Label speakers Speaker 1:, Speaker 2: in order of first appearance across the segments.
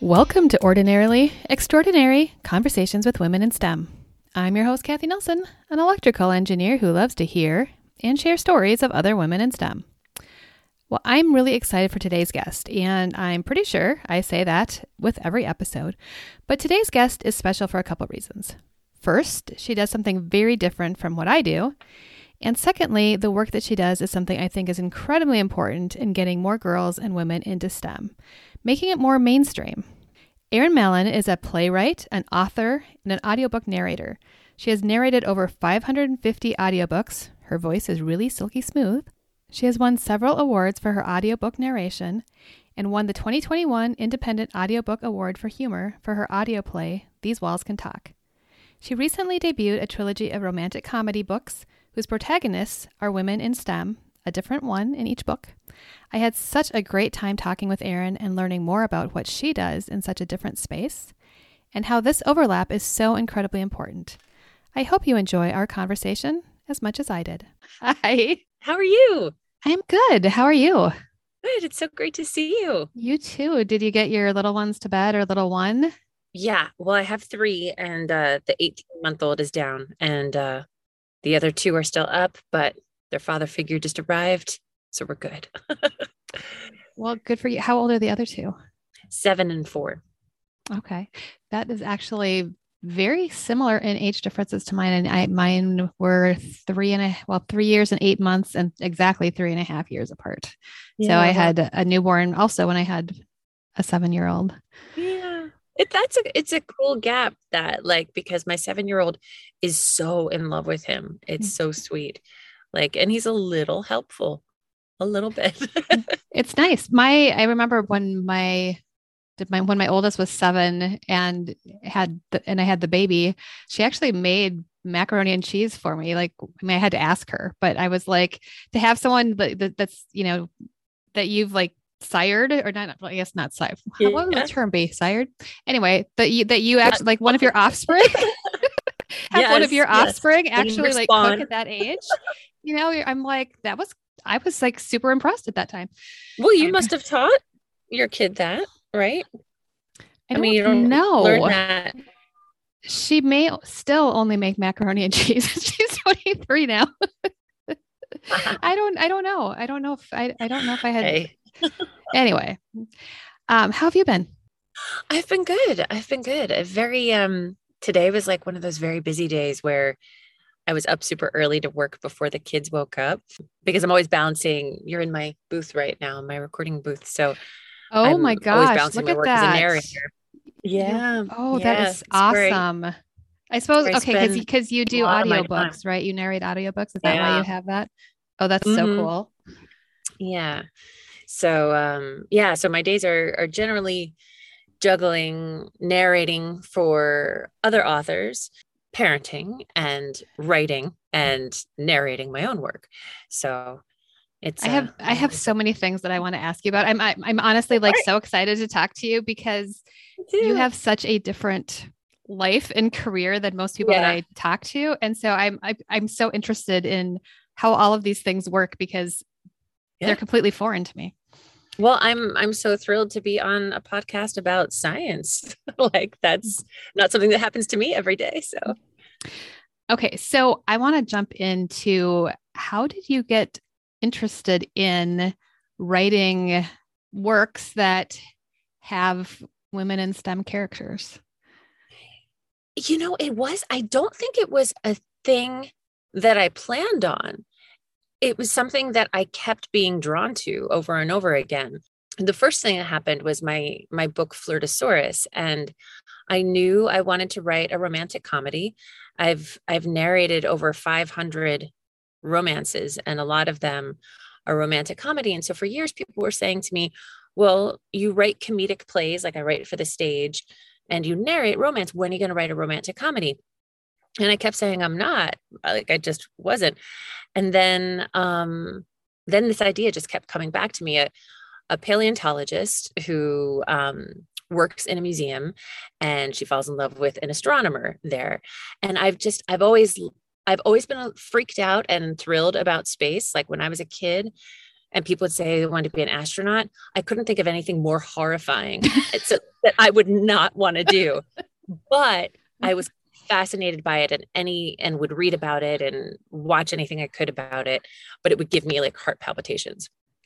Speaker 1: Welcome to Ordinarily Extraordinary Conversations with Women in STEM. I'm your host, Kathy Nelson, an electrical engineer who loves to hear and share stories of other women in STEM. Well, I'm really excited for today's guest, and I'm pretty sure I say that with every episode. But today's guest is special for a couple reasons. First, she does something very different from what I do. And secondly, the work that she does is something I think is incredibly important in getting more girls and women into STEM, making it more mainstream. Erin Mallon is a playwright, an author, and an audiobook narrator. She has narrated over 550 audiobooks. Her voice is really silky smooth. She has won several awards for her audiobook narration and won the 2021 Independent Audiobook Award for Humor for her audio play, These Walls Can Talk. She recently debuted a trilogy of romantic comedy books whose protagonists are women in STEM, a different one in each book. I had such a great time talking with Erin and learning more about what she does in such a different space and how this overlap is so incredibly important. I hope you enjoy our conversation as much as I did.
Speaker 2: Hi, how are you?
Speaker 1: I am good. How are you?
Speaker 2: Good. It's so great to see you.
Speaker 1: You too. Did you get your little ones to bed or little one?
Speaker 2: Yeah. Well, I have three and the 18-month-old is down and the other two are still up, but their father figure just arrived. So we're good.
Speaker 1: Well, good for you. How old are the other two?
Speaker 2: 7 and 4.
Speaker 1: Okay. That is actually very similar in age differences to mine. And mine were 3 years and 8 months and exactly 3.5 years apart. Yeah. So I had a newborn also when I had a 7-year-old.
Speaker 2: Yeah. It's a cool gap that because my 7-year-old is so in love with him. It's so sweet. And he's a little helpful, a little bit.
Speaker 1: It's nice. I remember when my oldest was 7 and I had the baby, she actually made macaroni and cheese for me. I had to ask her, but I was like, to have someone that's, that you've sired or not, I guess not sired. What would the term be? Sired? Anyway, that you actually one of your offspring have one of your offspring actually cook at that age. I'm like, I was super impressed at that time.
Speaker 2: Well, you must have taught your kid that, right?
Speaker 1: I mean, you don't know. Learn that. She may still only make macaroni and cheese. She's 23 now. I don't know. I don't know if I had. Hey. Anyway, how have you been?
Speaker 2: I've been good. Today was one of those very busy days where I was up super early to work before the kids woke up because I'm always balancing. You're in my booth right now, my recording booth. So,
Speaker 1: my gosh, look at that.
Speaker 2: Yeah.
Speaker 1: That is awesome. I suppose, okay, because you do audiobooks, right? You narrate audiobooks. Is that why you have that? Oh, that's so cool.
Speaker 2: Yeah. So, so my days are generally juggling narrating for other authors, parenting and writing and narrating my own work. So it's,
Speaker 1: I have so many things that I want to ask you about. I'm honestly so excited to talk to you because you have such a different life and career than most people that I talk to. And so I'm so interested in how all of these things work because they're completely foreign to me.
Speaker 2: Well, I'm so thrilled to be on a podcast about science. That's not something that happens to me every day. So,
Speaker 1: okay. So I want to jump into how did you get interested in writing works that have women in STEM characters?
Speaker 2: I don't think it was a thing that I planned on. It was something that I kept being drawn to over and over again. The first thing that happened was my book Flirtosaurus, and I knew I wanted to write a romantic comedy. I've narrated over 500 romances, and a lot of them are romantic comedy. And so for years, people were saying to me, well, you write comedic plays, like I write for the stage, and you narrate romance. When are you going to write a romantic comedy? And I kept saying, I'm not. I just wasn't. And then this idea just kept coming back to me. A paleontologist who works in a museum, and she falls in love with an astronomer there. And I've always been freaked out and thrilled about space. When I was a kid, and people would say they wanted to be an astronaut, I couldn't think of anything more horrifying that I would not want to do. But I was fascinated by it, and would read about it and watch anything I could about it, but it would give me like heart palpitations.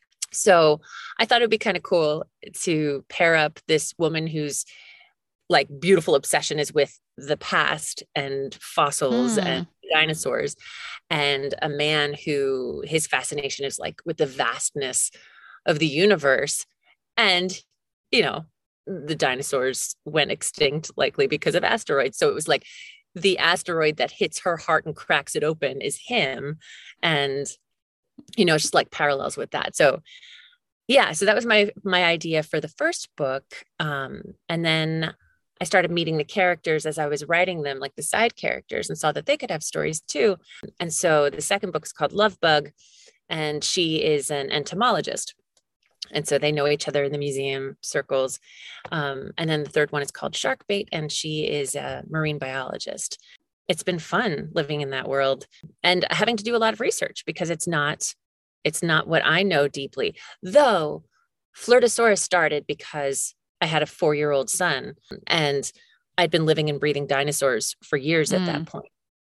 Speaker 2: So I thought it would be kind of cool to pair up this woman whose like beautiful obsession is with the past and fossils and dinosaurs, and a man who his fascination is like with the vastness of the universe. And, you know, the dinosaurs went extinct likely because of asteroids. So it was like the asteroid that hits her heart and cracks it open is him. And, you know, just like parallels with that. So yeah, so that was my idea for the first book. And then I started meeting the characters as I was writing them, like the side characters, and saw that they could have stories too. And so the second book is called Love Bug, and she is an entomologist. And so they know each other in the museum circles. And then the third one is called Shark Bait, and she is a marine biologist. It's been fun living in that world and having to do a lot of research because it's not what I know deeply. Though Flirtosaurus started because I had a 4-year-old son and I'd been living and breathing dinosaurs for years at that point.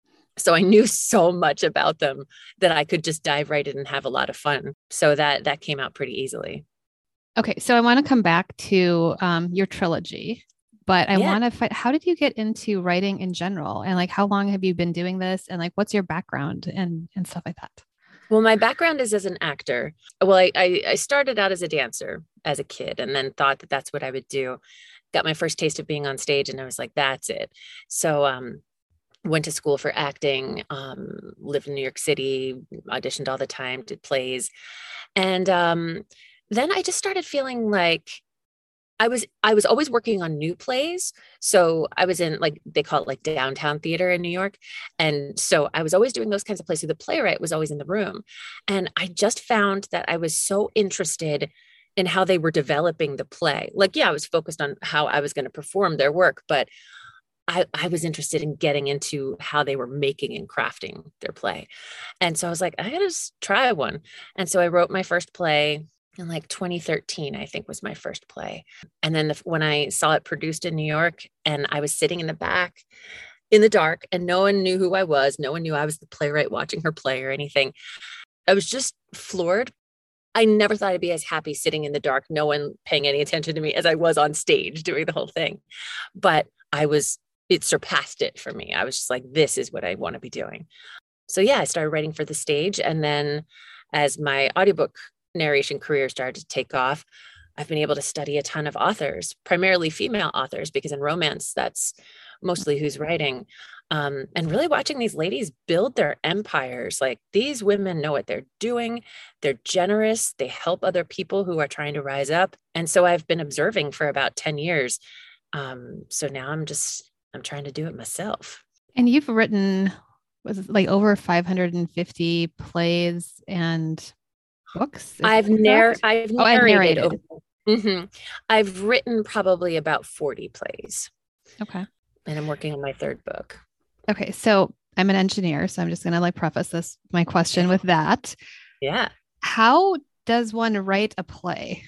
Speaker 2: So I knew so much about them that I could just dive right in and have a lot of fun. So that came out pretty easily.
Speaker 1: Okay. So I want to come back to your trilogy, but I want to find, how did you get into writing in general? And like, how long have you been doing this? And like, what's your background and stuff like that?
Speaker 2: Well, my background is as an actor. Well, I started out as a dancer as a kid and then thought that that's what I would do. Got my first taste of being on stage and I was like, that's it. So went to school for acting, lived in New York City, auditioned all the time, did plays. And then I just started feeling like I was always working on new plays. So I was in like, they call it like downtown theater in New York. And so I was always doing those kinds of plays. So the playwright was always in the room. And I just found that I was so interested in how they were developing the play. Like, yeah, I was focused on how I was going to perform their work, but I was interested in getting into how they were making and crafting their play. And so I was like, I gotta just try one. And so I wrote my first play in like 2013, I think was my first play. And then when I saw it produced in New York and I was sitting in the back in the dark and no one knew who I was, no one knew I was the playwright watching her play or anything, I was just floored. I never thought I'd be as happy sitting in the dark, no one paying any attention to me as I was on stage doing the whole thing. But it surpassed it for me. I was just like, this is what I want to be doing. So yeah, I started writing for the stage. And then as my audiobook narration career started to take off, I've been able to study a ton of authors, primarily female authors, because in romance, that's mostly who's writing. And really watching these ladies build their empires. Like these women know what they're doing. They're generous. They help other people who are trying to rise up. And so I've been observing for about 10 years. So now I'm trying to do it myself.
Speaker 1: And you've written, was it like over 550 plays and books?
Speaker 2: I've narrated.
Speaker 1: Mm-hmm.
Speaker 2: I've written probably about 40 plays.
Speaker 1: Okay.
Speaker 2: And I'm working on my third book.
Speaker 1: Okay. So I'm an engineer, so I'm just going to like preface my question with that.
Speaker 2: Yeah.
Speaker 1: How does one write a play?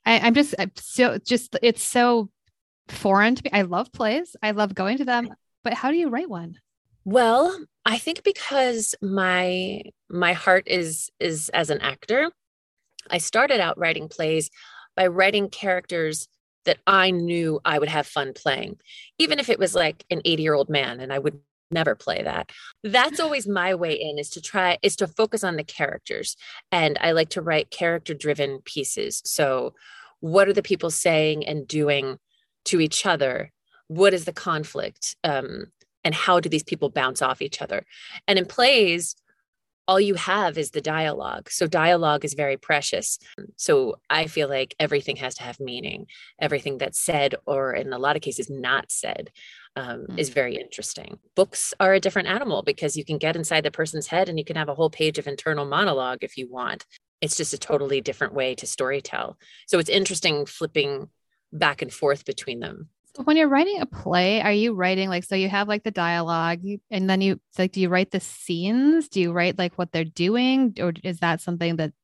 Speaker 1: It's so foreign to me. I love plays. I love going to them, but how do you write one?
Speaker 2: Well, I think because my heart is as an actor, I started out writing plays by writing characters that I knew I would have fun playing, even if it was like an 80-year-old man and I would never play that. That's always my way in, is to focus on the characters. And I like to write character-driven pieces. So what are the people saying and doing to each other? What is the conflict? And how do these people bounce off each other? And in plays, all you have is the dialogue. So dialogue is very precious. So I feel like everything has to have meaning. Everything that's said, or in a lot of cases not said, is very interesting. Books are a different animal because you can get inside the person's head and you can have a whole page of internal monologue if you want. It's just a totally different way to storytell. So it's interesting flipping back and forth between them.
Speaker 1: When you're writing a play, are you writing like, so you have like the dialogue and then do you write the scenes? Do you write like what they're doing? Or is that something that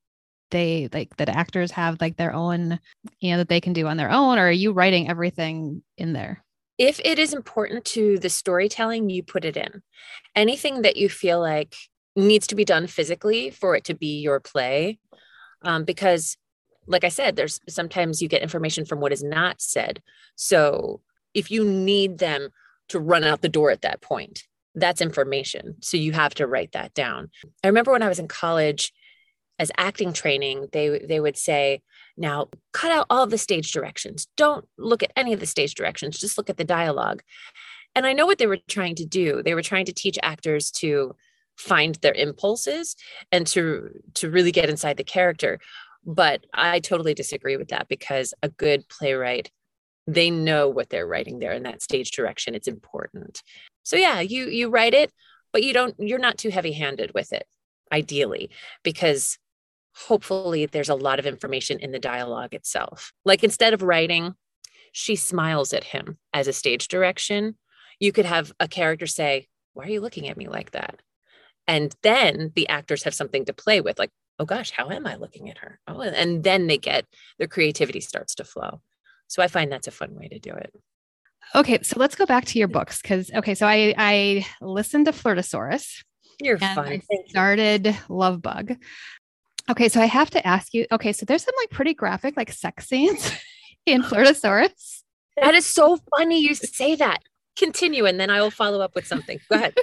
Speaker 1: they like that actors have like their own, that they can do on their own, or are you writing everything in there?
Speaker 2: If it is important to the storytelling, you put it in. Anything that you feel like needs to be done physically for it to be your play, because like I said, there's sometimes you get information from what is not said. So if you need them to run out the door at that point, that's information. So you have to write that down. I remember when I was in college as acting training, they would say, now cut out all of the stage directions. Don't look at any of the stage directions. Just look at the dialogue. And I know what they were trying to do. They were trying to teach actors to find their impulses and to really get inside the character. But I totally disagree with that, because a good playwright, they know what they're writing there in that stage direction. It's important. So yeah, you write it, but you're not too heavy-handed with it, ideally, because hopefully there's a lot of information in the dialogue itself. Like instead of writing, she smiles at him as a stage direction, you could have a character say, why are you looking at me like that? And then the actors have something to play with, like, oh gosh, how am I looking at her? Oh, and then their creativity starts to flow. So I find that's a fun way to do it.
Speaker 1: Okay, so let's go back to your books, because so I listened to Flirtosaurus.
Speaker 2: You're
Speaker 1: and
Speaker 2: fun.
Speaker 1: I started Love Bug. Okay, so I have to ask you. Okay, so there's some like pretty graphic like sex scenes in Flirtosaurus.
Speaker 2: That is so funny you say that. Continue, and then I will follow up with something. Go ahead.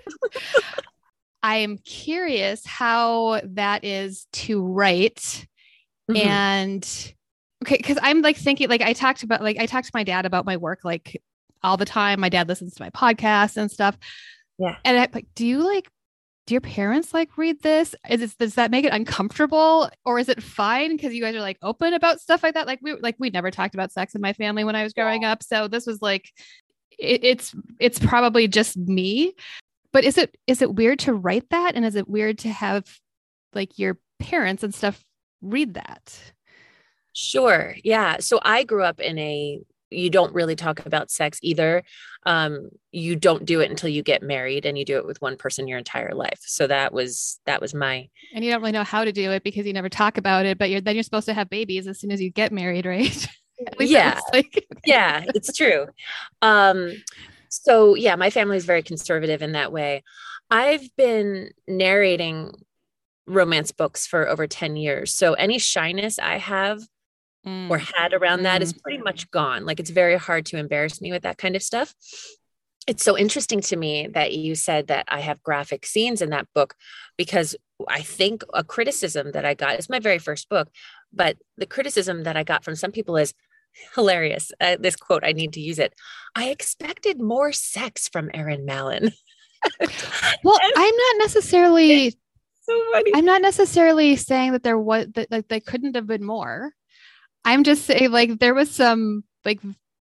Speaker 1: I am curious how that is to write. Mm-hmm. And okay, because I'm like thinking, like I talked to my dad about my work like all the time. My dad listens to my podcast and stuff.
Speaker 2: Yeah.
Speaker 1: And I'm like, do your parents like read this? Does that make it uncomfortable, or is it fine because you guys are like open about stuff like that? We never talked about sex in my family when I was growing up. So this was like, it's probably just me. But is it weird to write that? And is it weird to have like your parents and stuff read that?
Speaker 2: Sure. Yeah. So I grew up you don't really talk about sex either. You don't do it until you get married, and you do it with one person your entire life. So that was my. And
Speaker 1: you don't really know how to do it because you never talk about it, but you're supposed to have babies as soon as you get married, right?
Speaker 2: Yeah. Yeah, it's true. So yeah, my family is very conservative in that way. I've been narrating romance books for over 10 years. So any shyness I have or had around that is pretty much gone. Like it's very hard to embarrass me with that kind of stuff. It's so interesting to me that you said that I have graphic scenes in that book, because I think a criticism that I got, it's my very first book, but the criticism that I got from some people is hilarious. This quote, I need to use it. I expected more sex from Erin Mallon.
Speaker 1: Well, I'm not necessarily
Speaker 2: so funny.
Speaker 1: I'm not necessarily saying that there was that like they couldn't have been more. I'm just saying like there was some like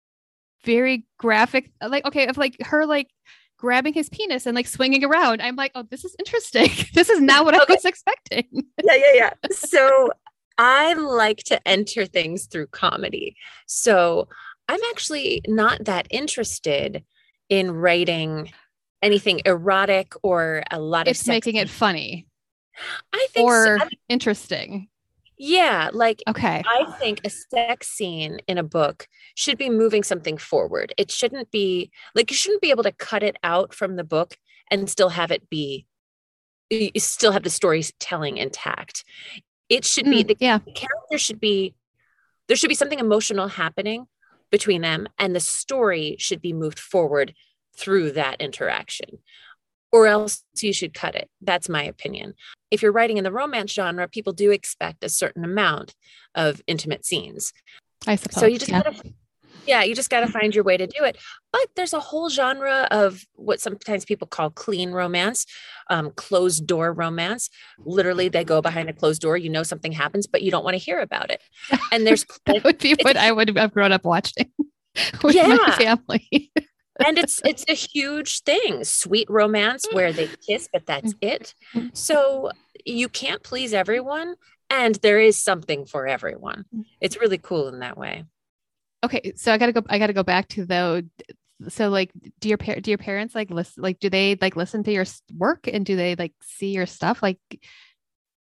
Speaker 1: very graphic, like, okay, of like her like grabbing his penis and like swinging around. I'm like, oh, this is interesting. This is not what I was expecting.
Speaker 2: Yeah. So I like to enter things through comedy. So I'm actually not that interested in writing anything erotic or a lot of
Speaker 1: sex. It's making it funny.
Speaker 2: I think
Speaker 1: or interesting.
Speaker 2: Yeah, like
Speaker 1: okay.
Speaker 2: I think a sex scene in a book should be moving something forward. It shouldn't be like you shouldn't be able to cut it out from the book and still have it be, you still have the storytelling intact. It should be the character should be, there should be something emotional happening between them, and the story should be moved forward through that interaction. Or else you should cut it. That's my opinion. If you're writing in the romance genre, people do expect a certain amount of intimate scenes.
Speaker 1: I suppose.
Speaker 2: So you just you just got to find your way to do it. But there's a whole genre of what sometimes people call clean romance, closed door romance. Literally, they go behind a closed door. You know something happens, but you don't want to hear about it. And there's
Speaker 1: that would be what I would have grown up watching with my family.
Speaker 2: And it's a huge thing, sweet romance where they kiss, but that's it. So you can't please everyone, and there is something for everyone. It's really cool in that way.
Speaker 1: Okay, so I gotta go back to though. So like, do your parents like listen? Like, do they like listen to your work, and do they like see your stuff? Like,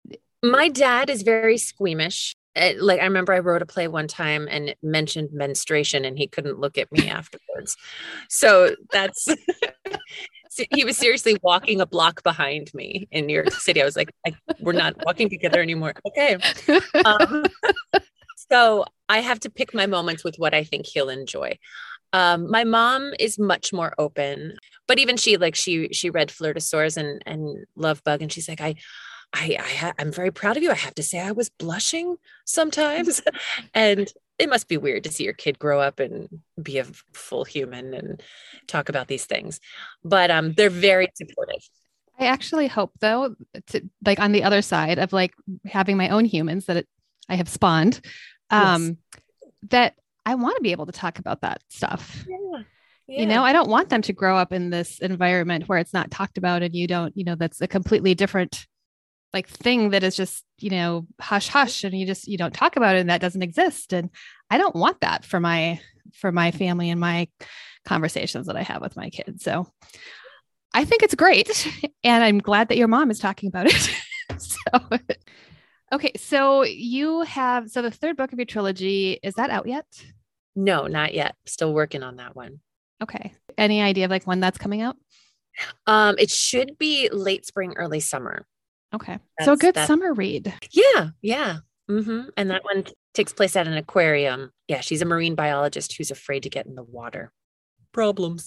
Speaker 2: My dad is very squeamish. Like I remember I wrote a play one time and it mentioned menstruation and he couldn't look at me afterwards. So that's he was seriously walking a block behind me in New York City. I was like, we're not walking together anymore. Okay. Um, so I have to pick my moments with what I think he'll enjoy. My mom is much more open, but even she, like she read Flirtosaurs and Love Bug, and she's like, I'm very proud of you. I have to say, I was blushing sometimes, and it must be weird to see your kid grow up and be a full human and talk about these things. But they're very supportive.
Speaker 1: I actually hope though, to like on the other side of like having my own humans I have spawned,
Speaker 2: Yes.
Speaker 1: um, that I want to be able to talk about that stuff.
Speaker 2: Yeah.
Speaker 1: You
Speaker 2: Yeah.
Speaker 1: know, I don't want them to grow up in this environment where it's not talked about and you don't, that's a completely different like thing that is just, hush hush and you don't talk about it and that doesn't exist. And I don't want that for my family and my conversations that I have with my kids. So I think it's great. And I'm glad that your mom is talking about it. So, okay. So the third book of your trilogy, is that out yet?
Speaker 2: No, not yet. Still working on that one.
Speaker 1: Okay. Any idea of like when that's coming out?
Speaker 2: It should be late spring, early summer.
Speaker 1: Okay. So a good summer read.
Speaker 2: Yeah. Yeah. And that one takes place at an aquarium. Yeah. She's a marine biologist who's afraid to get in the water. Problems.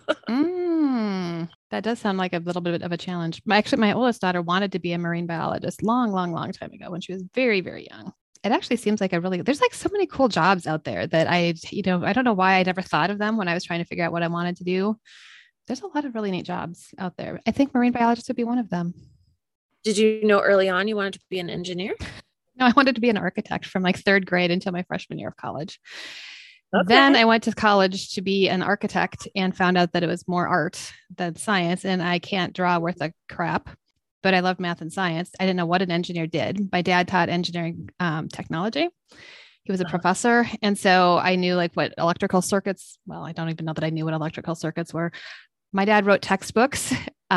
Speaker 1: That does sound like a little bit of a challenge. My oldest daughter wanted to be a marine biologist long, long, long time ago when she was very, very young. It actually seems like there's like so many cool jobs out there that I don't know why I never thought of them when I was trying to figure out what I wanted to do. There's a lot of really neat jobs out there. I think marine biologist would be one of them.
Speaker 2: Did you know early on you wanted to be an engineer?
Speaker 1: No, I wanted to be an architect from like third grade until my freshman year of college.
Speaker 2: Okay.
Speaker 1: Then I went to college to be an architect and found out that it was more art than science. And I can't draw worth a crap, but I loved math and science. I didn't know what an engineer did. My dad taught engineering technology. He was a professor. And so I knew like what electrical circuits, well, I don't even know that I knew what electrical circuits were. My dad wrote textbooks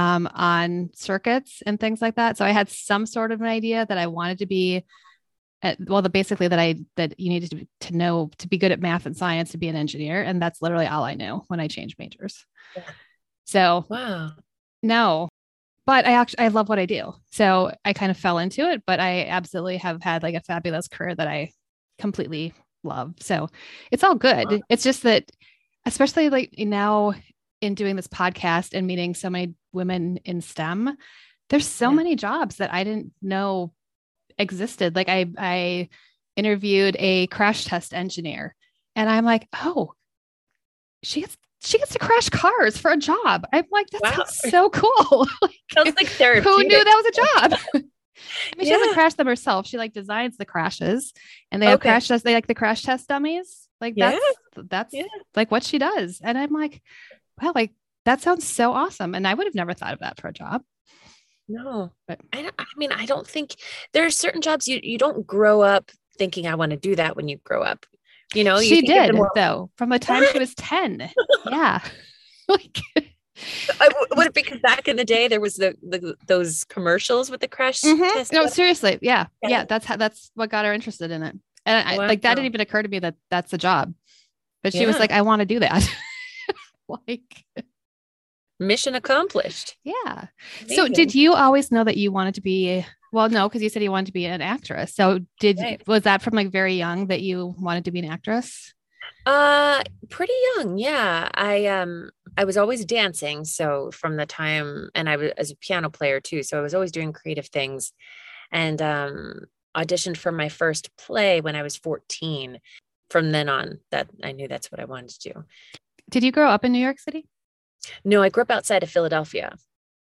Speaker 1: on circuits and things like that. So I had some sort of an idea that I wanted to be basically that you needed to know to be good at math and science to be an engineer. And that's literally all I knew when I changed majors. Yeah. So
Speaker 2: wow.
Speaker 1: No, but I love what I do. So I kind of fell into it, but I absolutely have had like a fabulous career that I completely love. So it's all good. Wow. It's just that, especially like now in doing this podcast and meeting so many women in STEM, there's so many jobs that I didn't know existed. Like I interviewed a crash test engineer and I'm like, oh, she gets to crash cars for a job. I'm like, that sounds so cool.
Speaker 2: Sounds like therapeutic.
Speaker 1: Who knew that was a job? I mean, she doesn't crash them herself. She like designs the crashes and they have crash tests. They like the crash test dummies. Like that's like what she does. And I'm like, wow, like that sounds so awesome. And I would have never thought of that for a job.
Speaker 2: No, but I mean, I don't think there are certain jobs you don't grow up thinking I want to do that when you grow up. You know,
Speaker 1: she did though from the time she was 10. Yeah.
Speaker 2: Like would it be because back in the day there was those commercials with the crash test?
Speaker 1: No, seriously. Yeah. That's what got her interested in it. And I, like that didn't even occur to me that that's a job. But she was like, I want to do that. Like
Speaker 2: mission accomplished.
Speaker 1: Yeah. Amazing. So did you always know that you wanted to be, well, no, because you said you wanted to be an actress. So was that from like very young that you wanted to be an actress?
Speaker 2: Pretty young. Yeah. I was always dancing. So from the time, and I was as a piano player too. So I was always doing creative things and, auditioned for my first play when I was 14. From then on that I knew that's what I wanted to do.
Speaker 1: Did you grow up in New York City?
Speaker 2: No, I grew up outside of Philadelphia.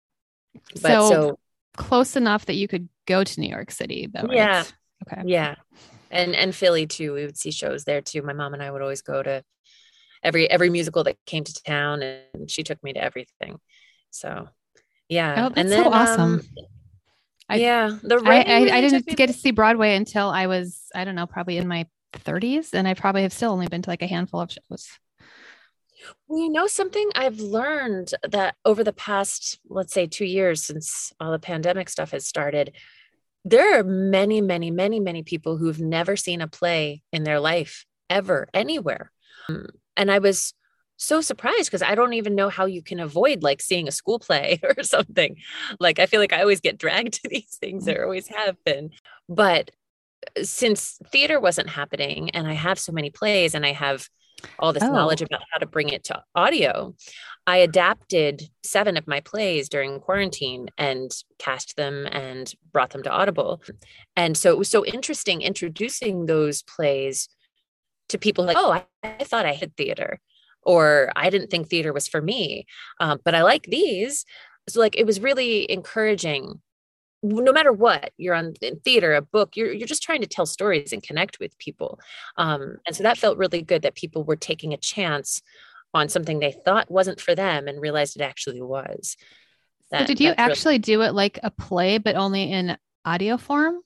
Speaker 1: So close enough that you could go to New York City though, right?
Speaker 2: Yeah.
Speaker 1: Okay.
Speaker 2: Yeah. And Philly too. We would see shows there too. My mom and I would always go to every musical that came to town and she took me to everything. So yeah.
Speaker 1: Oh, that's so awesome.
Speaker 2: I
Speaker 1: didn't get to see Broadway until I was, I don't know, probably in my 30s. And I probably have still only been to like a handful of shows.
Speaker 2: Well, you know something I've learned that over the past, let's say 2 years since all the pandemic stuff has started, There are many, many, many, many people who've never seen a play in their life ever, anywhere. And I was so surprised because I don't even know how you can avoid like seeing a school play or something. Like I feel like I always get dragged to these things. There always have been. But since theater wasn't happening and I have so many plays and I have all this knowledge about how to bring it to audio, I adapted 7 of my plays during quarantine and cast them and brought them to Audible. And so it was so interesting introducing those plays to people like, oh, I thought I had theater, or I didn't think theater was for me, but I like these. So like it was really encouraging. No matter what you're on in theater, a book, you're just trying to tell stories and connect with people. And so that felt really good that people were taking a chance on something they thought wasn't for them and realized it actually was.
Speaker 1: So did you actually do it like a play, but only in audio form?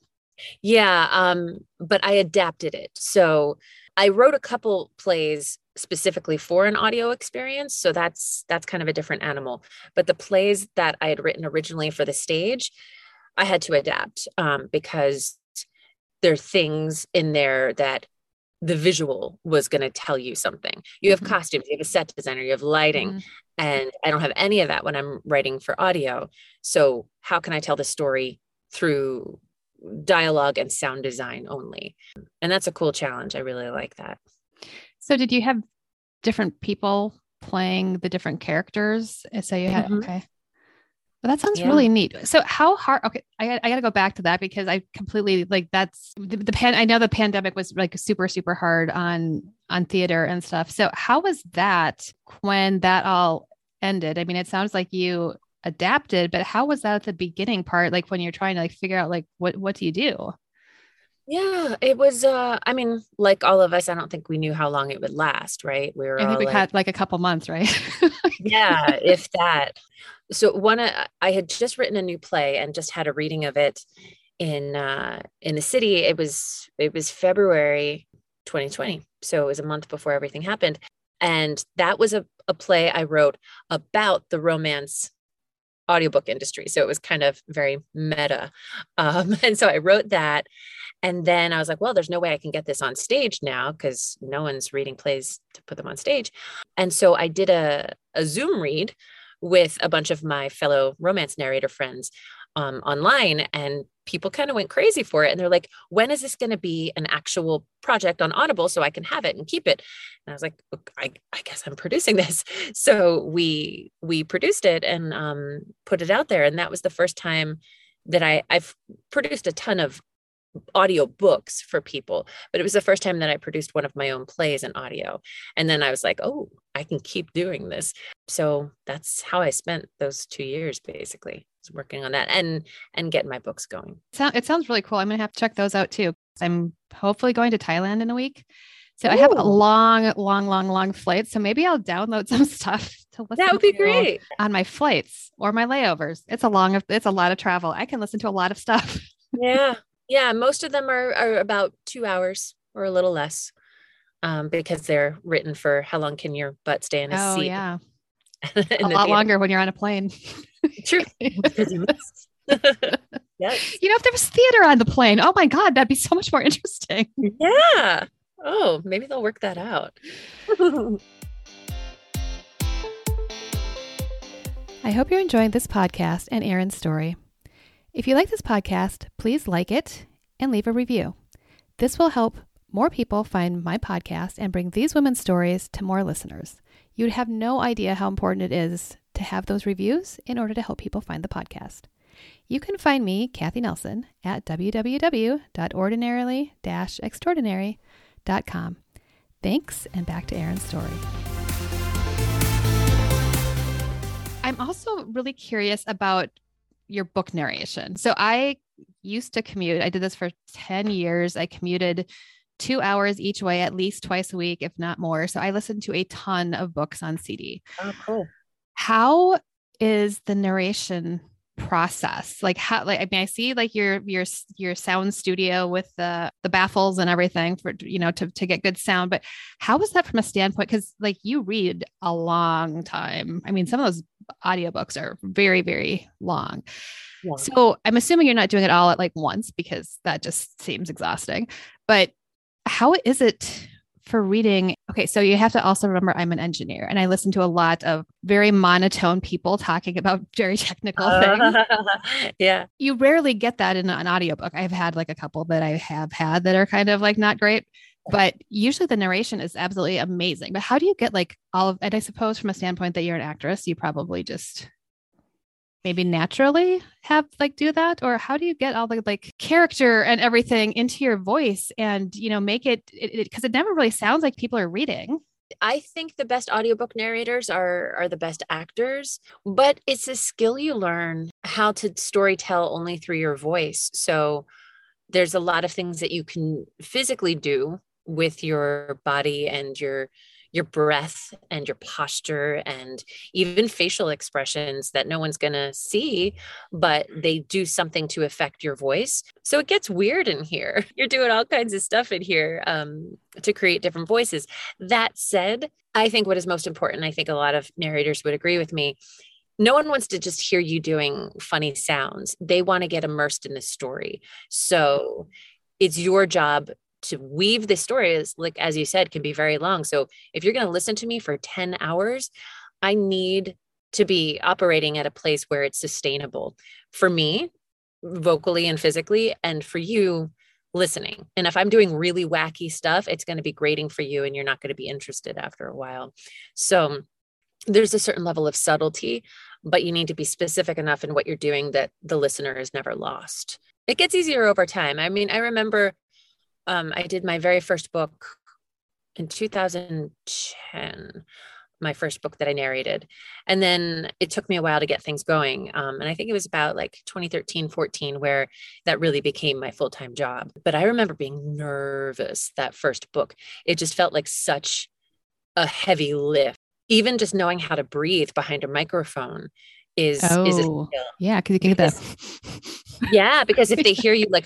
Speaker 2: Yeah, but I adapted it. So I wrote a couple plays specifically for an audio experience. So that's kind of a different animal. But the plays that I had written originally for the stage, I had to adapt because there are things in there that the visual was going to tell you something. You have costumes, you have a set designer, you have lighting, and I don't have any of that when I'm writing for audio. So how can I tell the story through dialogue and sound design only? And that's a cool challenge. I really like that.
Speaker 1: So did you have different people playing the different characters? So you had, okay. Well, that sounds really neat. So how hard, okay, I got to go back to that because I completely like that's I know the pandemic was like super, super hard on theater and stuff. So how was that when that all ended? I mean, it sounds like you adapted, but how was that at the beginning part? Like when you're trying to like figure out like, what do you do?
Speaker 2: Yeah, it was, I mean, like all of us, I don't think we knew how long it would last, right? We were
Speaker 1: I think
Speaker 2: all
Speaker 1: we
Speaker 2: like,
Speaker 1: had like a couple months, right?
Speaker 2: yeah, if that. So I had just written a new play and just had a reading of it in the city. It was February 2020. So it was a month before everything happened. And that was a play I wrote about the romance audiobook industry. So it was kind of very meta. And so I wrote that. And then I was like, well, there's no way I can get this on stage now because no one's reading plays to put them on stage. And so I did a Zoom read with a bunch of my fellow romance narrator friends online, and people kind of went crazy for it. And they're like, when is this going to be an actual project on Audible so I can have it and keep it? And I was like, I guess I'm producing this. So we produced it and put it out there. And that was the first time that I've produced a ton of audio books for people, but it was the first time that I produced one of my own plays in audio. And then I was like, oh, I can keep doing this. So that's how I spent those 2 years basically, working on that and getting my books going.
Speaker 1: It sounds really cool. I'm going to have to check those out too. I'm hopefully going to Thailand in a week. So
Speaker 2: Ooh.
Speaker 1: I have a long flight. So maybe I'll download some stuff to listen to.
Speaker 2: That would be great.
Speaker 1: On my flights or my layovers. It's a lot of travel. I can listen to a lot of stuff.
Speaker 2: Yeah. Yeah, most of them are about 2 hours or a little less, because they're written for how long can your butt stay in a seat?
Speaker 1: Oh, yeah. A lot longer when you're on a plane.
Speaker 2: True. Because you missed. Yes.
Speaker 1: You know, if there was theater on the plane, oh my God, that'd be so much more interesting.
Speaker 2: Yeah. Oh, maybe they'll work that out.
Speaker 1: I hope you're enjoying this podcast and Erin's story. If you like this podcast, please like it and leave a review. This will help more people find my podcast and bring these women's stories to more listeners. You'd have no idea how important it is to have those reviews in order to help people find the podcast. You can find me, Kathy Nelson, at www.ordinarily-extraordinary.com. Thanks, and back to Erin's story. I'm also really curious about your book narration. So I used to commute. I did this for 10 years. I commuted 2 hours each way, at least twice a week, if not more. So I listened to a ton of books on CD.
Speaker 2: Oh, cool.
Speaker 1: How is the narration process? Like how, like, I mean, I see like your sound studio with the baffles and everything for, you know, to get good sound, but how is that from a standpoint? Cause like you read a long time. I mean, some of those audiobooks are very, very long.
Speaker 2: Yeah.
Speaker 1: So I'm assuming you're not doing it all at like once because that just seems exhausting. But how is it for reading? Okay, so you have to also remember I'm an engineer and I listen to a lot of very monotone people talking about very technical things.
Speaker 2: Yeah.
Speaker 1: You rarely get that in an audiobook. I've had like a couple that I have had that are kind of like not great, but usually the narration is absolutely amazing. But how do you get like all of, and I suppose from a standpoint that you're an actress, you probably just maybe naturally have like do that, or how do you get all the like character and everything into your voice and make it because it never really sounds like people are reading.
Speaker 2: I think the best audiobook narrators are the best actors, but it's a skill you learn how to story tell only through your voice. So there's a lot of things that you can physically do with your body and your breath and your posture and even facial expressions that no one's going to see, but they do something to affect your voice. So it gets weird in here. You're doing all kinds of stuff in here to create different voices. That said, I think what is most important, I think a lot of narrators would agree with me, no one wants to just hear you doing funny sounds. They want to get immersed in the story. So it's your job to weave the story, as you said, can be very long. So if you're going to listen to me for 10 hours, I need to be operating at a place where it's sustainable for me, vocally and physically, and for you listening. And if I'm doing really wacky stuff, it's going to be grating for you and you're not going to be interested after a while. So there's a certain level of subtlety, but you need to be specific enough in what you're doing that the listener is never lost. It gets easier over time. I mean, I remember I did my very first book in 2010, my first book that I narrated. And then it took me a while to get things going. And I think it was about like 2013, 14, where that really became my full-time job. But I remember being nervous that first book. It just felt like such a heavy lift. Even just knowing how to breathe behind a microphone is a skill.
Speaker 1: Yeah, because you can get that.
Speaker 2: Yeah, because if they hear you like,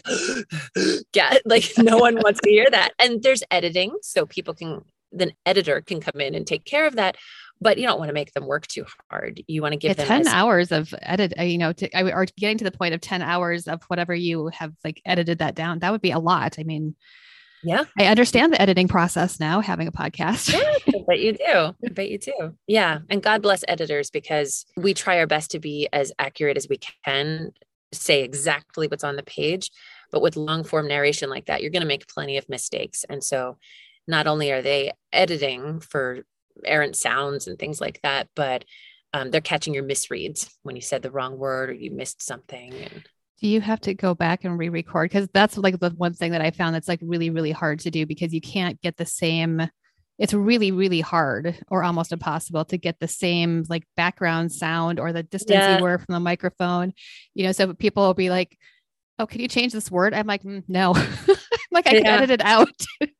Speaker 2: yeah, like no one wants to hear that. And there's editing, so the editor can come in and take care of that. But you don't want to make them work too hard. You want to give them
Speaker 1: 10 hours of edit, or getting to the point of 10 hours of whatever you have like edited that down. That would be a lot. I mean,
Speaker 2: yeah,
Speaker 1: I understand the editing process now, having a podcast.
Speaker 2: Yeah, I bet you do. I bet you do. Yeah. And God bless editors because we try our best to be as accurate as we can, say exactly what's on the page. But with long form narration like that, you're going to make plenty of mistakes. And so not only are they editing for errant sounds and things like that, but they're catching your misreads when you said the wrong word or you missed something. And
Speaker 1: do you have to go back and re-record? Because that's like the one thing that I found that's like really, really hard to do because you can't get the same. It's really, really hard or almost impossible to get the same like background sound or the distance you were from the microphone. So people will be like, "Oh, can you change this word?" I'm like, "No." Like I can edit it out.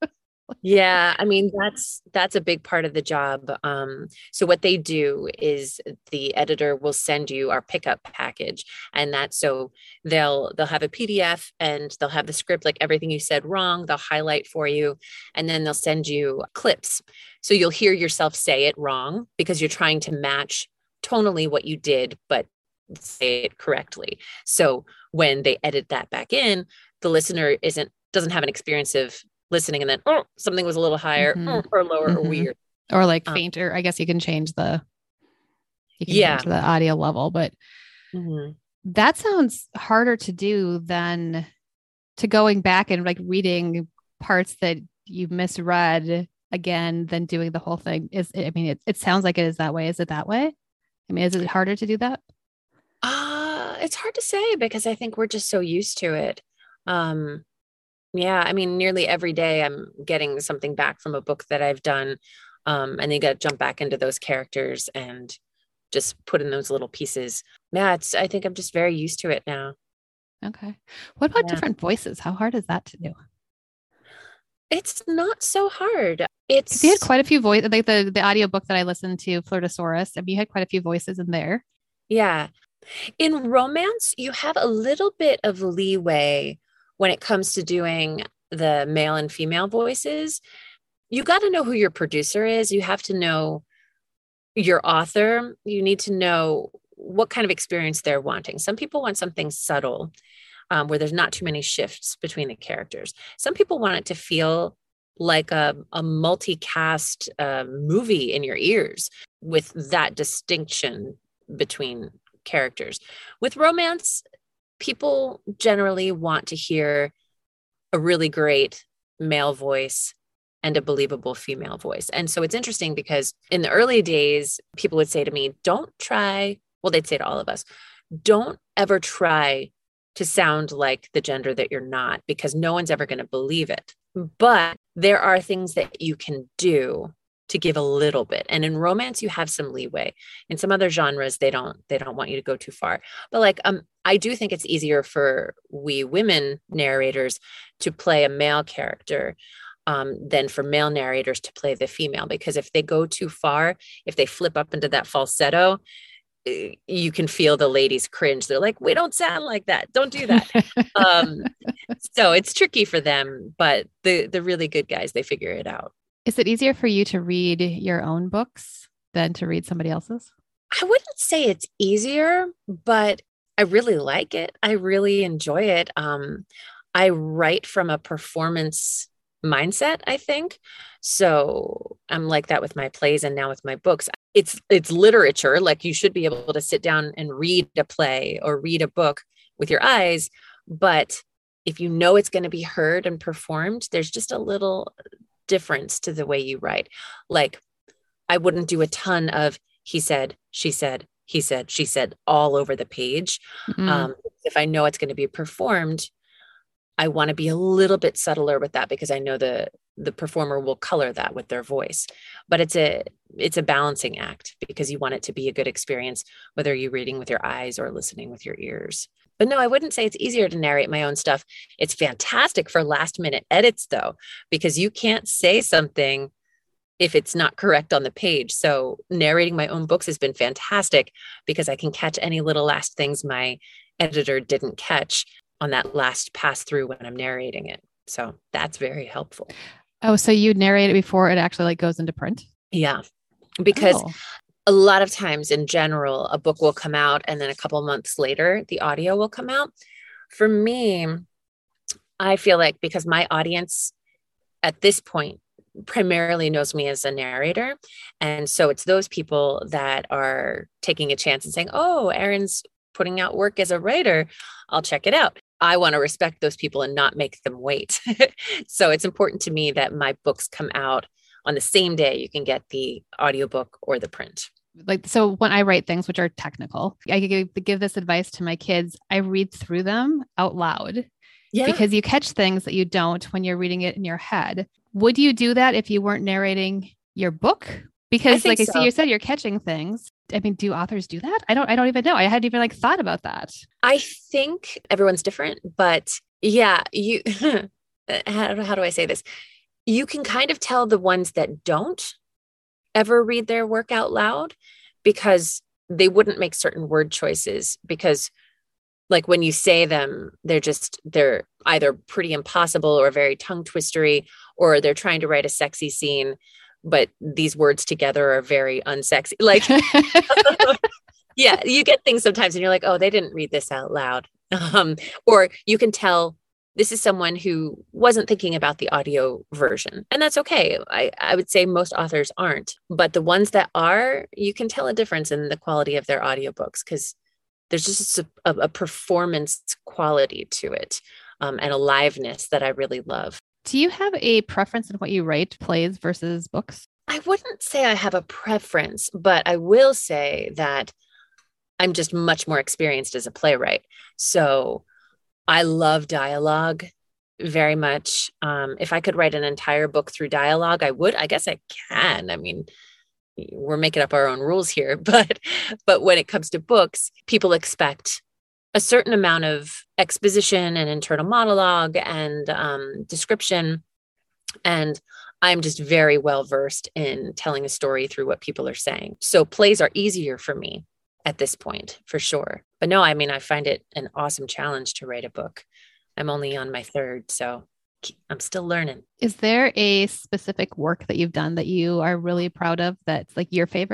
Speaker 2: Yeah, I mean that's a big part of the job. So what they do is the editor will send you our pickup package, and that's so they'll have a PDF and they'll have the script, like everything you said wrong, they'll highlight for you, and then they'll send you clips. So you'll hear yourself say it wrong because you're trying to match tonally what you did, but say it correctly. So when they edit that back in, the listener doesn't have an experience of listening and then something was a little higher or lower or weird
Speaker 1: or like fainter. I guess you can change the change the audio level, but that sounds harder to do than to going back and like reading parts that you misread again than doing the whole thing. It sounds like it is that way. Is it that way? I mean, is it harder to do that?
Speaker 2: It's hard to say because I think we're just so used to it. Yeah, I mean, nearly every day I'm getting something back from a book that I've done. And then you got to jump back into those characters and just put in those little pieces. Yeah, I think I'm just very used to it now.
Speaker 1: Okay. What about different voices? How hard is that to do?
Speaker 2: It's not so hard.
Speaker 1: You had quite a few voices, like the audiobook that I listened to, Flirtosaurus. I mean, you had quite a few voices in there.
Speaker 2: Yeah. In romance, you have a little bit of leeway when it comes to doing the male and female voices. You got to know who your producer is. You have to know your author. You need to know what kind of experience they're wanting. Some people want something subtle, where there's not too many shifts between the characters. Some people want it to feel like a multicast movie in your ears with that distinction between characters. With romance, people generally want to hear a really great male voice and a believable female voice. And so it's interesting because in the early days, people would say to me, they'd say to all of us, don't ever try to sound like the gender that you're not, because no one's ever going to believe it. But there are things that you can do to give a little bit. And in romance, you have some leeway. In some other genres, they don't want you to go too far. But I do think it's easier for we women narrators to play a male character than for male narrators to play the female, because if they go too far, if they flip up into that falsetto, you can feel the ladies cringe. They're like, we don't sound like that. Don't do that. So it's tricky for them, but the really good guys, they figure it out.
Speaker 1: Is it easier for you to read your own books than to read somebody else's?
Speaker 2: I wouldn't say it's easier, but I really like it. I really enjoy it. I write from a performance mindset, I think. So I'm like that with my plays and now with my books. It's literature. Like, you should be able to sit down and read a play or read a book with your eyes. But if you know it's going to be heard and performed, there's just a little difference to the way you write. Like, I wouldn't do a ton of he said, she said, he said, she said all over the page. Mm-hmm. If I know it's going to be performed, I want to be a little bit subtler with that, because I know the performer will color that with their voice. But it's a balancing act, because you want it to be a good experience, whether you're reading with your eyes or listening with your ears. But no, I wouldn't say it's easier to narrate my own stuff. It's fantastic for last minute edits though, because you can't say something if it's not correct on the page. So narrating my own books has been fantastic, because I can catch any little last things my editor didn't catch on that last pass through when I'm narrating it. So that's very helpful.
Speaker 1: Oh, so you narrate it before it actually goes into print?
Speaker 2: Yeah, because a lot of times in general, a book will come out and then a couple months later, the audio will come out. For me, I feel like, because my audience at this point primarily knows me as a narrator. And so it's those people that are taking a chance and saying, oh, Erin's putting out work as a writer, I'll check it out. I want to respect those people and not make them wait. So it's important to me that my books come out on the same day. You can get the audiobook or the print.
Speaker 1: So when I write things which are technical, I give this advice to my kids. I read through them out loud. Yeah. Because you catch things that you don't when you're reading it in your head. Would you do that if you weren't narrating your book? Because I see you said you're catching things. I mean, do authors do that? I don't even know. I hadn't even thought about that.
Speaker 2: I think everyone's different, but yeah, you, how do I say this? You can kind of tell the ones that don't ever read their work out loud, because they wouldn't make certain word choices, because like when you say them, they're either pretty impossible or very tongue twistery, or they're trying to write a sexy scene, but these words together are very unsexy. Like, yeah, you get things sometimes and you're like, oh, they didn't read this out loud. Or you can tell this is someone who wasn't thinking about the audio version. And that's okay. I would say most authors aren't, but the ones that are, you can tell a difference in the quality of their audiobooks, because there's just a performance quality to it, and aliveness that I really love.
Speaker 1: Do you have a preference in what you write, plays versus books?
Speaker 2: I wouldn't say I have a preference, but I will say that I'm just much more experienced as a playwright. So I love dialogue very much. If I could write an entire book through dialogue, I would. I guess I can. I mean, we're making up our own rules here, but when it comes to books, people expect a certain amount of exposition and internal monologue and description. And I'm just very well versed in telling a story through what people are saying. So plays are easier for me at this point, for sure. But no, I mean, I find it an awesome challenge to write a book. I'm only on my third, so I'm still learning.
Speaker 1: Is there a specific work that you've done that you are really proud of that's like your favorite?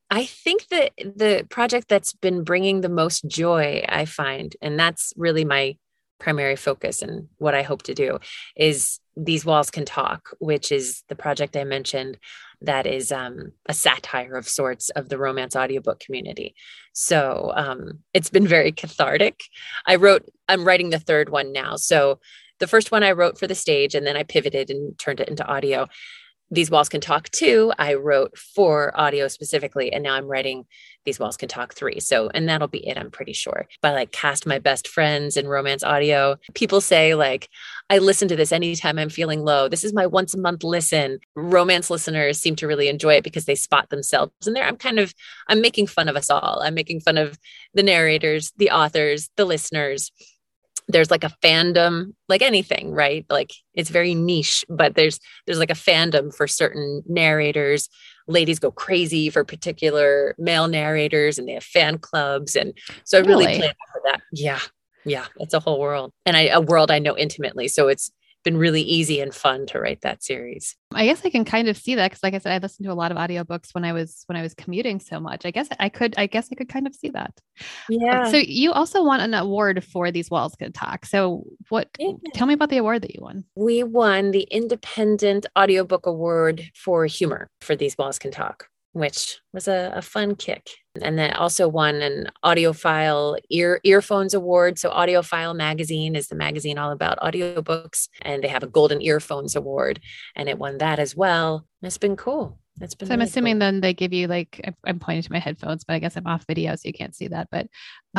Speaker 2: I think that the project that's been bringing the most joy, I find, and that's really my primary focus and what I hope to do, is These Walls Can Talk, which is the project I mentioned that is a satire of sorts of the romance audiobook community. So it's been very cathartic. I'm writing the third one now. So the first one I wrote for the stage, and then I pivoted and turned it into audio. These Walls Can Talk 2, I wrote for audio specifically, and now I'm writing These Walls Can Talk 3. So, and that'll be it, I'm pretty sure. But I like cast my best friends in romance audio. People say like, I listen to this anytime I'm feeling low. This is my once a month listen. Romance listeners seem to really enjoy it because they spot themselves in there. I'm making fun of us all. I'm making fun of the narrators, the authors, the listeners. There's like a fandom, like anything, right? Like it's very niche, but there's like a fandom for certain narrators. Ladies go crazy for particular male narrators, and they have fan clubs. And so I really planned for that. Yeah. Yeah. It's a whole world, and a world I know intimately. So it's been really easy and fun to write that series.
Speaker 1: I guess I can kind of see that because, like I said, I listened to a lot of audiobooks when I was commuting so much. I guess I could kind of see that.
Speaker 2: Yeah.
Speaker 1: So you also won an award for These Walls Can Talk. So tell me about the award that you won.
Speaker 2: We won the Independent Audiobook Award for Humor for These Walls Can Talk, which was a fun kick. And then also won an Audiophile Earphones Award. So Audiophile magazine is the magazine all about audiobooks, and they have a Golden Earphones Award, and it won that as well. It's been cool. It's been.
Speaker 1: So I'm assuming then they give you like, I'm pointing to my headphones, but I guess I'm off video, so you can't see that. But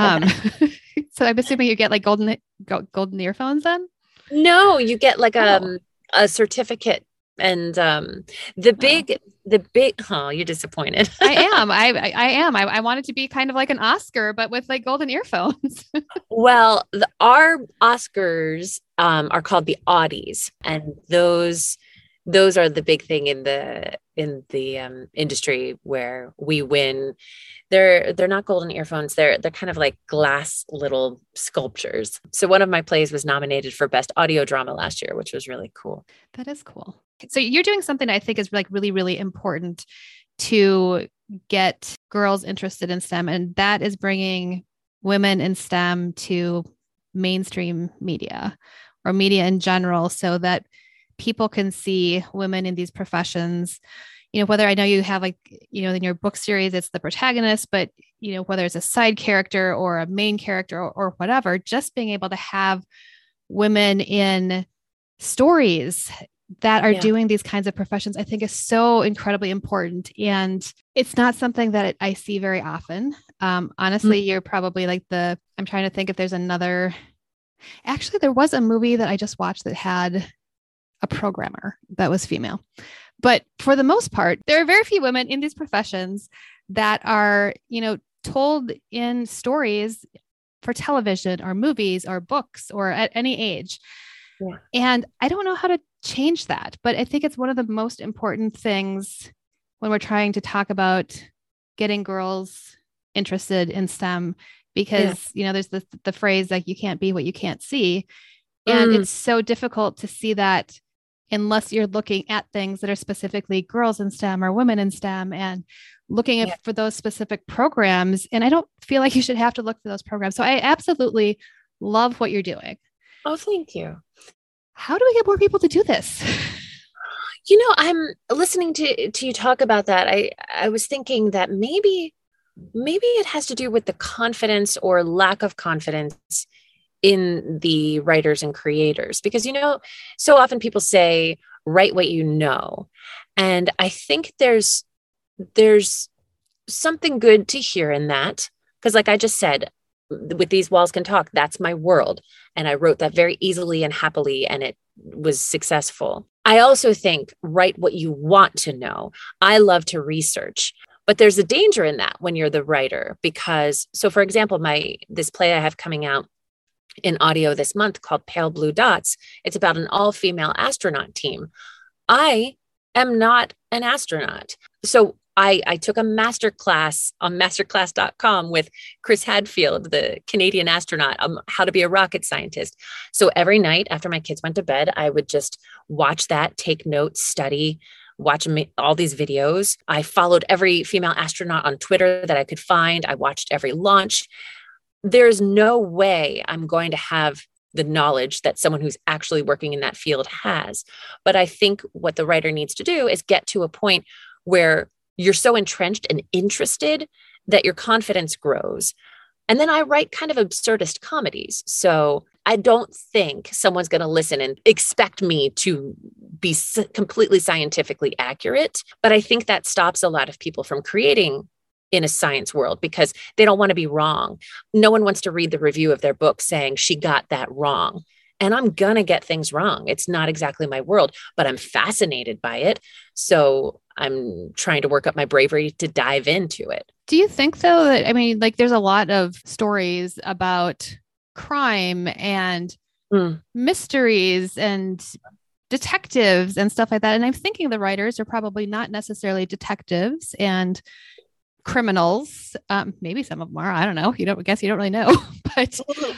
Speaker 1: so I'm assuming you get like golden earphones then?
Speaker 2: No, you get like a certificate. And the big, you're disappointed.
Speaker 1: I am. I want it to be kind of like an Oscar, but with like golden earphones.
Speaker 2: Well, our Oscars are called the Audies, and those are the big thing in the industry where we win. They're not golden earphones. They're kind of like glass little sculptures. So one of my plays was nominated for Best Audio Drama last year, which was really cool.
Speaker 1: That is cool. So you're doing something I think is like really, really important to get girls interested in STEM, and that is bringing women in STEM to mainstream media or media in general, so that people can see women in these professions. You know, whether I know you have like, you know, in your book series, it's the protagonist, but, you know, whether it's a side character or a main character or whatever, just being able to have women in stories that are doing these kinds of professions, I think is so incredibly important. And it's not something that I see very often. Honestly, you're probably like I'm trying to think if there's another, actually, there was a movie that I just watched that had a programmer that was female. But for the most part, there are very few women in these professions that are, you know, told in stories for television or movies or books or at any age. Yeah. And I don't know how to change that, but I think it's one of the most important things when we're trying to talk about getting girls interested in STEM, because, you know, there's the phrase like, you can't be what you can't see. And it's so difficult to see that unless you're looking at things that are specifically girls in STEM or women in STEM and looking for those specific programs. And I don't feel like you should have to look for those programs. So I absolutely love what you're doing.
Speaker 2: Oh, thank you.
Speaker 1: How do we get more people to do this?
Speaker 2: You know, I'm listening to you talk about that. I was thinking that maybe it has to do with the confidence or lack of confidence in the writers and creators, because, you know, so often people say, write what you know. And I think there's something good to hear in that. Because like I just said, with These Walls Can Talk, that's my world. And I wrote that very easily and happily, and it was successful. I also think write what you want to know. I love to research, but there's a danger in that when you're the writer, because, so for example, this play I have coming out in audio this month called Pale Blue Dots, it's about an all-female astronaut team. I am not an astronaut. So I took a master class on masterclass.com with Chris Hadfield, the Canadian astronaut, how to be a rocket scientist. So every night after my kids went to bed, I would just watch that, take notes, study, watching all these videos. I followed every female astronaut on Twitter that I could find. I watched every launch. There's no way I'm going to have the knowledge that someone who's actually working in that field has. But I think what the writer needs to do is get to a point where you're so entrenched and interested that your confidence grows. And then I write kind of absurdist comedies. So I don't think someone's going to listen and expect me to be completely scientifically accurate. But I think that stops a lot of people from creating in a science world because they don't want to be wrong. No one wants to read the review of their book saying she got that wrong. And I'm going to get things wrong. It's not exactly my world, but I'm fascinated by it. So I'm trying to work up my bravery to dive into it.
Speaker 1: Do you think, though, that, I mean, like there's a lot of stories about crime and mysteries and detectives and stuff like that. And I'm thinking the writers are probably not necessarily detectives and criminals. Maybe some of them are. I don't know. I guess you don't really know. But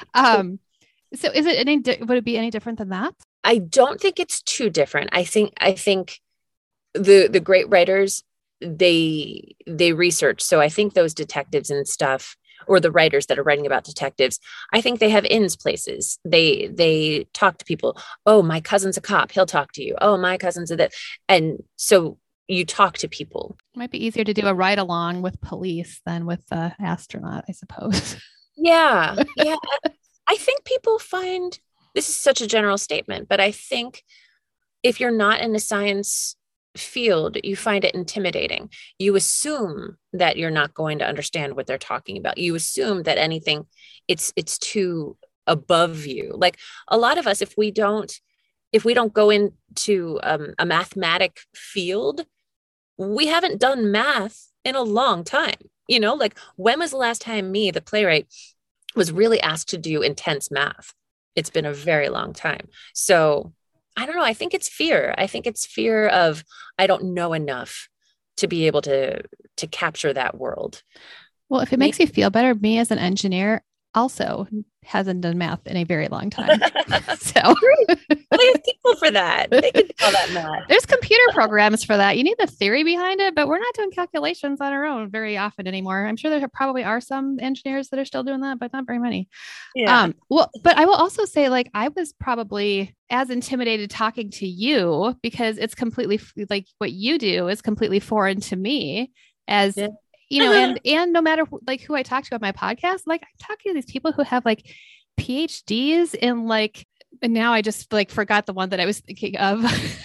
Speaker 1: so is it would it be any different than that?
Speaker 2: I don't think it's too different. I think the great writers, they research. So I think those detectives and stuff, or the writers that are writing about detectives, I think they have ins places. They talk to people. Oh, my cousin's a cop. He'll talk to you. Oh, my cousin's a that. And so you talk to people.
Speaker 1: It might be easier to do a ride along with police than with the astronaut, I suppose.
Speaker 2: Yeah. Yeah. I think people find, this is such a general statement, but I think if you're not in a science field, you find it intimidating. You assume that you're not going to understand what they're talking about. You assume that anything, it's too above you. Like a lot of us, if we don't go into a mathematic field, we haven't done math in a long time. Like when was the last time me, the playwright, was really asked to do intense math? It's been a very long time. So I don't know. I think it's fear. I think it's fear of, I don't know enough to be able to capture that world.
Speaker 1: Well, if it makes you feel better, me as an engineer also hasn't done math in a very long time. So
Speaker 2: they have people for that. They can call that math.
Speaker 1: There's computer programs for that. You need the theory behind it, but we're not doing calculations on our own very often anymore. I'm sure there probably are some engineers that are still doing that, but not very many.
Speaker 2: Yeah.
Speaker 1: But I will also say, like, I was probably as intimidated talking to you because it's completely like what you do is completely foreign to me as and no matter like who I talk to on my podcast, like I'm talking to these people who have like PhDs in like, and now I just like forgot the one that I was thinking of.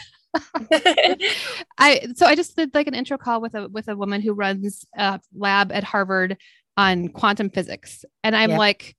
Speaker 1: I just did like an intro call with a woman who runs a lab at Harvard on quantum physics. And I'm like,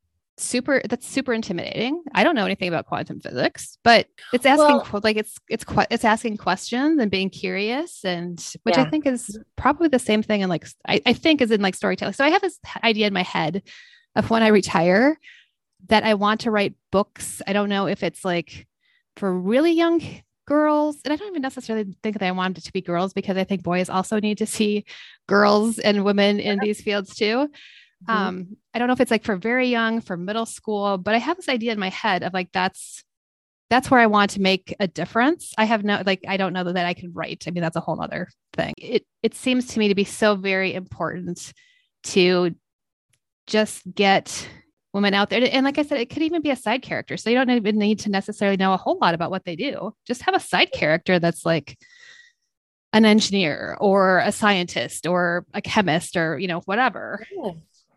Speaker 1: that's super intimidating. I don't know anything about quantum physics, but it's asking it's asking questions and being curious, and which I think is probably the same thing. And like, I think is in like storytelling. So I have this idea in my head of when I retire that I want to write books. I don't know if it's like for really young girls. And I don't even necessarily think that I want it to be girls because I think boys also need to see girls and women in these fields too. I don't know if it's like for very young, for middle school, but I have this idea in my head of like, that's where I want to make a difference. I have I don't know that I can write. I mean, that's a whole other thing. It seems to me to be so very important to just get women out there. And like I said, it could even be a side character. So you don't even need to necessarily know a whole lot about what they do. Just have a side character that's like an engineer or a scientist or a chemist or, whatever.
Speaker 2: Yeah.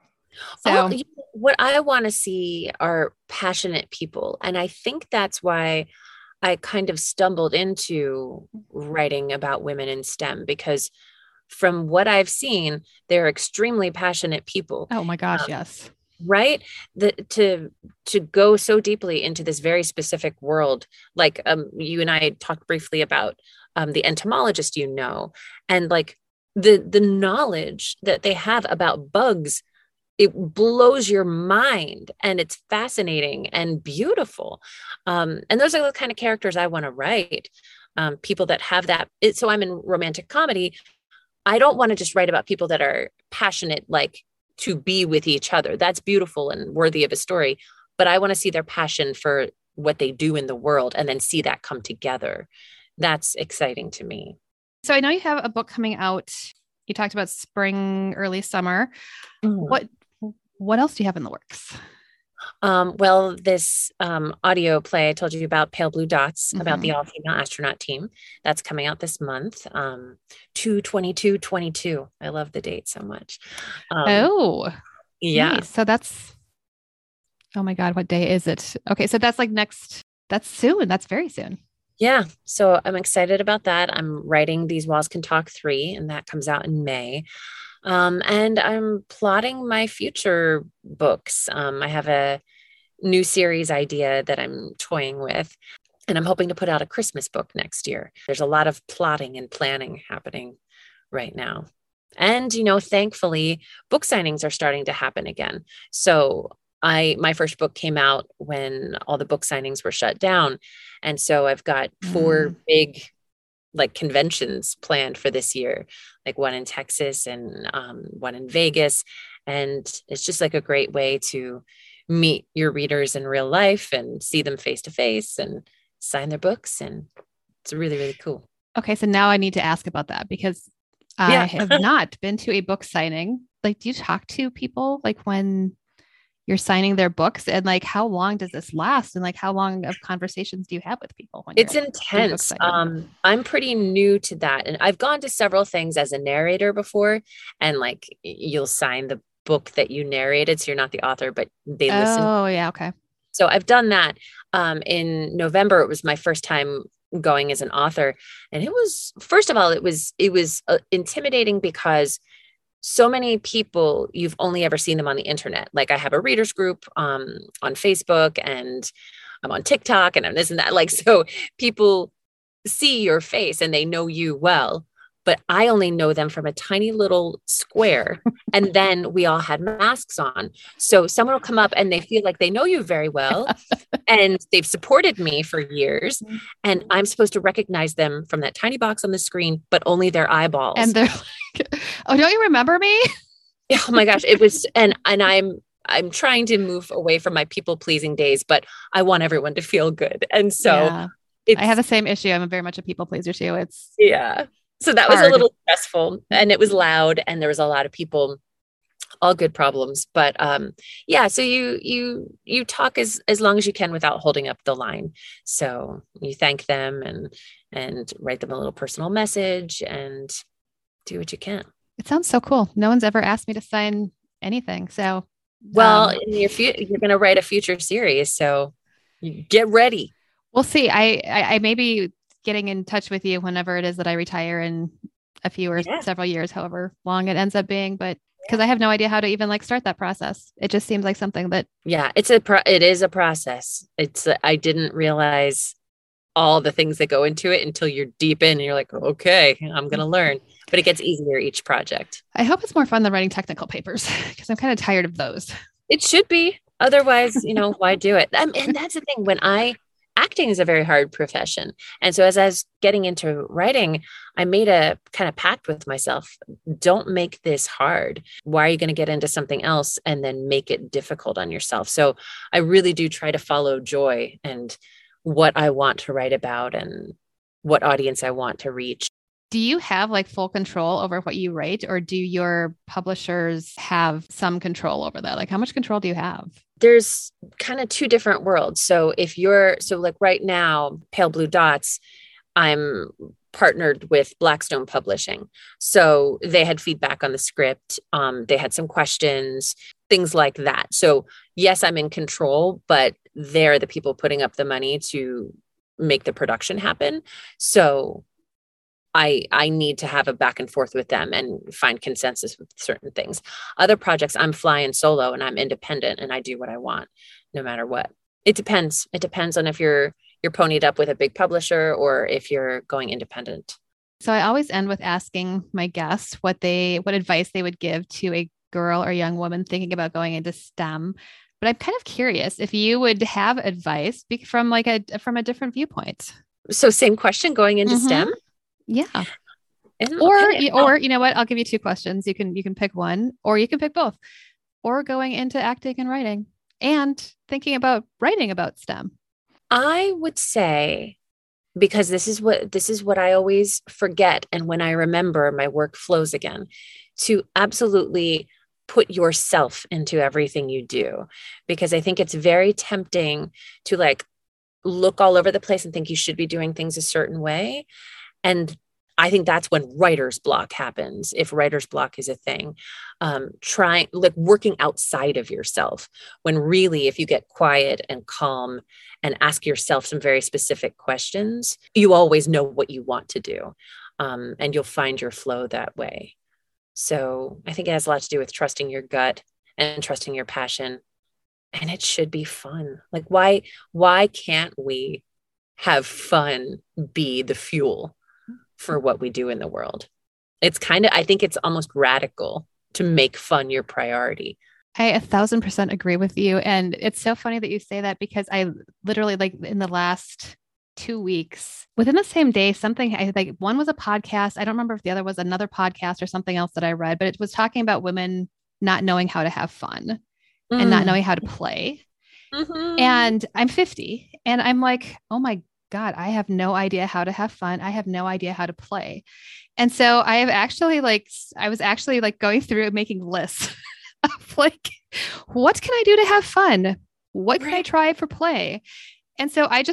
Speaker 2: So what I want to see are passionate people. And I think that's why I kind of stumbled into writing about women in STEM, because from what I've seen, they're extremely passionate people.
Speaker 1: Oh my gosh. Yes.
Speaker 2: Right. To go so deeply into this very specific world, like you and I talked briefly about the entomologist, and like the knowledge that they have about bugs, it blows your mind, and it's fascinating and beautiful. And those are the kind of characters I want to write. People that have that. So I'm in romantic comedy. I don't want to just write about people that are passionate, like to be with each other. That's beautiful and worthy of a story. But I want to see their passion for what they do in the world and then see that come together. That's exciting to me.
Speaker 1: So I know you have a book coming out. You talked about spring, early summer.
Speaker 2: Mhm.
Speaker 1: What else do you have in the works?
Speaker 2: Well, this audio play I told you about, Pale Blue Dots, about
Speaker 1: Mm-hmm.
Speaker 2: the all-female astronaut team, that's coming out this month. 2/22/22. I love the date so much. Um,
Speaker 1: Oh,
Speaker 2: yeah.
Speaker 1: nice. So oh my God, what day is it? Okay, so that's like that's soon. That's very soon.
Speaker 2: Yeah. So I'm excited about that. I'm writing These Walls Can Talk 3, and that comes out in May. And I'm plotting my future books. I have a new series idea that I'm toying with, and I'm hoping to put out a Christmas book next year. There's a lot of plotting and planning happening right now. And, thankfully, book signings are starting to happen again. So my first book came out when all the book signings were shut down. And so I've got four
Speaker 1: Mm.
Speaker 2: big like conventions planned for this year, like one in Texas and one in Vegas. And it's just like a great way to meet your readers in real life and see them face to face and sign their books. And it's really, really cool.
Speaker 1: Okay, so now I need to ask about that because I
Speaker 2: Yeah.
Speaker 1: have not been to a book signing. Like, do you talk to people like when you're signing their books and like how long does this last? And like how long of conversations do you have with people when
Speaker 2: It's
Speaker 1: you're doing book
Speaker 2: intense.
Speaker 1: signing?
Speaker 2: I'm pretty new to that. And I've gone to several things as a narrator before, and like you'll sign the book that you narrated. So you're not the author, but they listen.
Speaker 1: Oh, yeah, okay.
Speaker 2: So I've done that. In November, it was my first time going as an author. And it was, first of all, it was intimidating because so many people, you've only ever seen them on the internet. Like I have a readers group on Facebook, and I'm on TikTok, and I'm this and that. Like, so people see your face and they know you well, but I only know them from a tiny little square. And then we all had masks on. So someone will come up and they feel like they know you very well and they've supported me for years. And I'm supposed to recognize them from that tiny box on the screen, but only their
Speaker 1: And
Speaker 2: eyeballs.
Speaker 1: they're like, oh, don't you remember me?
Speaker 2: Oh my gosh, it was, and I'm trying to move away from my people pleasing days, but I want everyone to feel good. And so
Speaker 1: Yeah. I have
Speaker 2: it's,
Speaker 1: the same issue. I'm very much a people pleaser too. It's
Speaker 2: yeah. So that was a
Speaker 1: hard.
Speaker 2: little stressful, and it was loud, and there was a lot of people, all good problems. But yeah, so you talk as long as you can without holding up the line. So you thank them and write them a little personal message and do what you can.
Speaker 1: It sounds so cool. No one's ever asked me to sign anything. So
Speaker 2: Well, in your you're going to write a future series, so you get ready.
Speaker 1: we'll see. I may be getting in touch with you whenever it is that I retire in a few or
Speaker 2: Yeah.
Speaker 1: several years, however long it ends up being. But because
Speaker 2: Yeah.
Speaker 1: I have no idea how to even like start that process. It just seems like something that
Speaker 2: Yeah, it is a process. I didn't realize all the things that go into it until you're deep in and you're like, okay, I'm going to learn. But it gets easier each project.
Speaker 1: I hope it's more fun than writing technical papers because I'm kind of tired of those.
Speaker 2: It should be. Otherwise, why do it? And that's the thing. Acting is a very hard profession. And so as I was getting into writing, I made a kind of pact with myself. Don't make this hard. Why are you going to get into something else and then make it difficult on yourself? So I really do try to follow joy and what I want to write about and what audience I want to reach.
Speaker 1: Do you have like full control over what you write, or do your publishers have some control over that? Like, how much control do you have?
Speaker 2: There's kind of two different worlds. So like right now, Pale Blue Dots, I'm partnered with Blackstone Publishing. So they had feedback on the script. They had some questions, things like that. So yes, I'm in control, but they're the people putting up the money to make the production happen. So I need to have a back and forth with them and find consensus with certain things. Other projects, I'm flying solo and I'm independent and I do what I want, no matter what. It depends. It depends on if you're ponied up with a big publisher or if you're going independent.
Speaker 1: So I always end with asking my guests what advice they would give to a girl or young woman thinking about going into STEM. But I'm kind of curious if you would have advice from from a different viewpoint.
Speaker 2: So same question going into
Speaker 1: Mm-hmm.
Speaker 2: STEM.
Speaker 1: Yeah.
Speaker 2: And,
Speaker 1: Or
Speaker 2: okay.
Speaker 1: or you know what? I'll give you two questions. You can pick one, or you can pick both. Or going into acting and writing and thinking about writing about STEM.
Speaker 2: I would say because this is what I always forget. And when I remember, my work flows again, to absolutely put yourself into everything you do. Because I think it's very tempting to like look all over the place and think you should be doing things a certain way. And I think that's when writer's block happens, if writer's block is a thing. Trying, like, working outside of yourself, when really, if you get quiet and calm and ask yourself some very specific questions, you always know what you want to do. And you'll find your flow that way. So I think it has a lot to do with trusting your gut and trusting your passion. And it should be fun. Like, why can't we have fun be the fuel for what we do in the world? It's kind of, I think it's almost radical to make fun your priority.
Speaker 1: I 1,000% agree with you. And it's so funny that you say that, because I literally, like, in the last 2 weeks, within the same day, something I like, one was a podcast. I don't remember if the other was another podcast or something else that I read, but it was talking about women not knowing how to have fun and not knowing how to play.
Speaker 2: Mm-hmm.
Speaker 1: And I'm 50 and I'm like, oh my God, I have no idea how to have fun. I have no idea how to play. And so I was actually like going through and making lists of like, what can I do to have fun? What can I try for play? And so I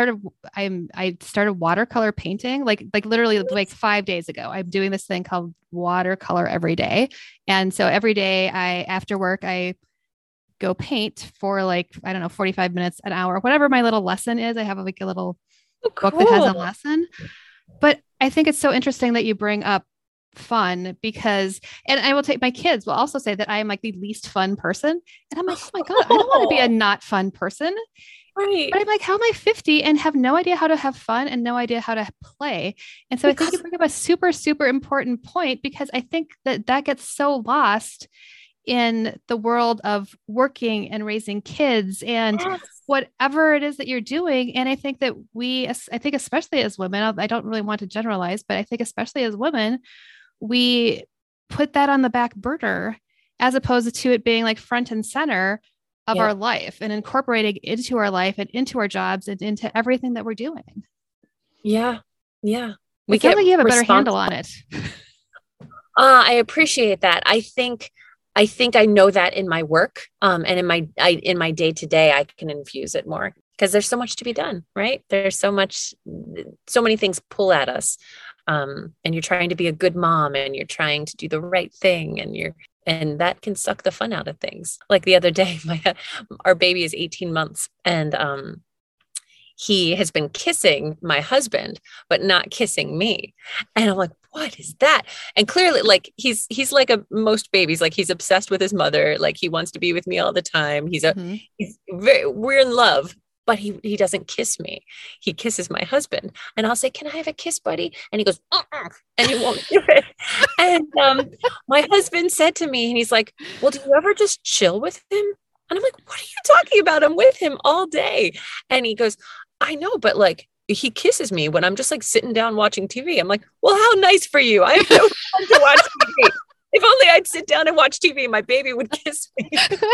Speaker 1: started watercolor painting, like literally like 5 days ago. I'm doing this thing called watercolor every day. And so every day after work, I go paint for like, I don't know, 45 minutes, an hour, whatever my little lesson is. I have like a little book that has a lesson. But I think it's so interesting that you bring up fun, because, and I will take, my kids will also say that I am like the least fun person. And I'm like, oh my God, I don't want to be a not fun person.
Speaker 2: Right.
Speaker 1: But I'm like, how am I 50 and have no idea how to have fun and no idea how to play? And so I think you bring up a super, super important point, because I think that gets so lost in the world of working and raising kids and whatever it is that you're doing. And I think that I think especially as women, I don't really want to generalize, but I think especially as women, we put that on the back burner, as opposed to it being like front and center of our life and incorporating into our life and into our jobs and into everything that we're doing.
Speaker 2: Yeah. Yeah.
Speaker 1: It sounds like you have a better handle on it.
Speaker 2: I appreciate that. I think I know that in my work, and in my day to day, I can infuse it more, because there's so much to be done, right? There's so many things pull at us, and you're trying to be a good mom, and you're trying to do the right thing, and that can suck the fun out of things. Like the other day, our baby is 18 months, and he has been kissing my husband, but not kissing me. And I'm like, what is that? And clearly, like, he's like most babies, like he's obsessed with his mother. Like, he wants to be with me all the time. We're in love, but he doesn't kiss me. He kisses my husband, and I'll say, can I have a kiss, buddy? And he goes, and he won't do it. And my husband said to me, and he's like, well, do you ever just chill with him? And I'm like, what are you talking about? I'm with him all day. And he goes, I know, but like, he kisses me when I'm just like sitting down watching TV. I'm like, well, how nice for you. I have no time to watch TV. If only I'd sit down and watch TV, my baby would kiss me.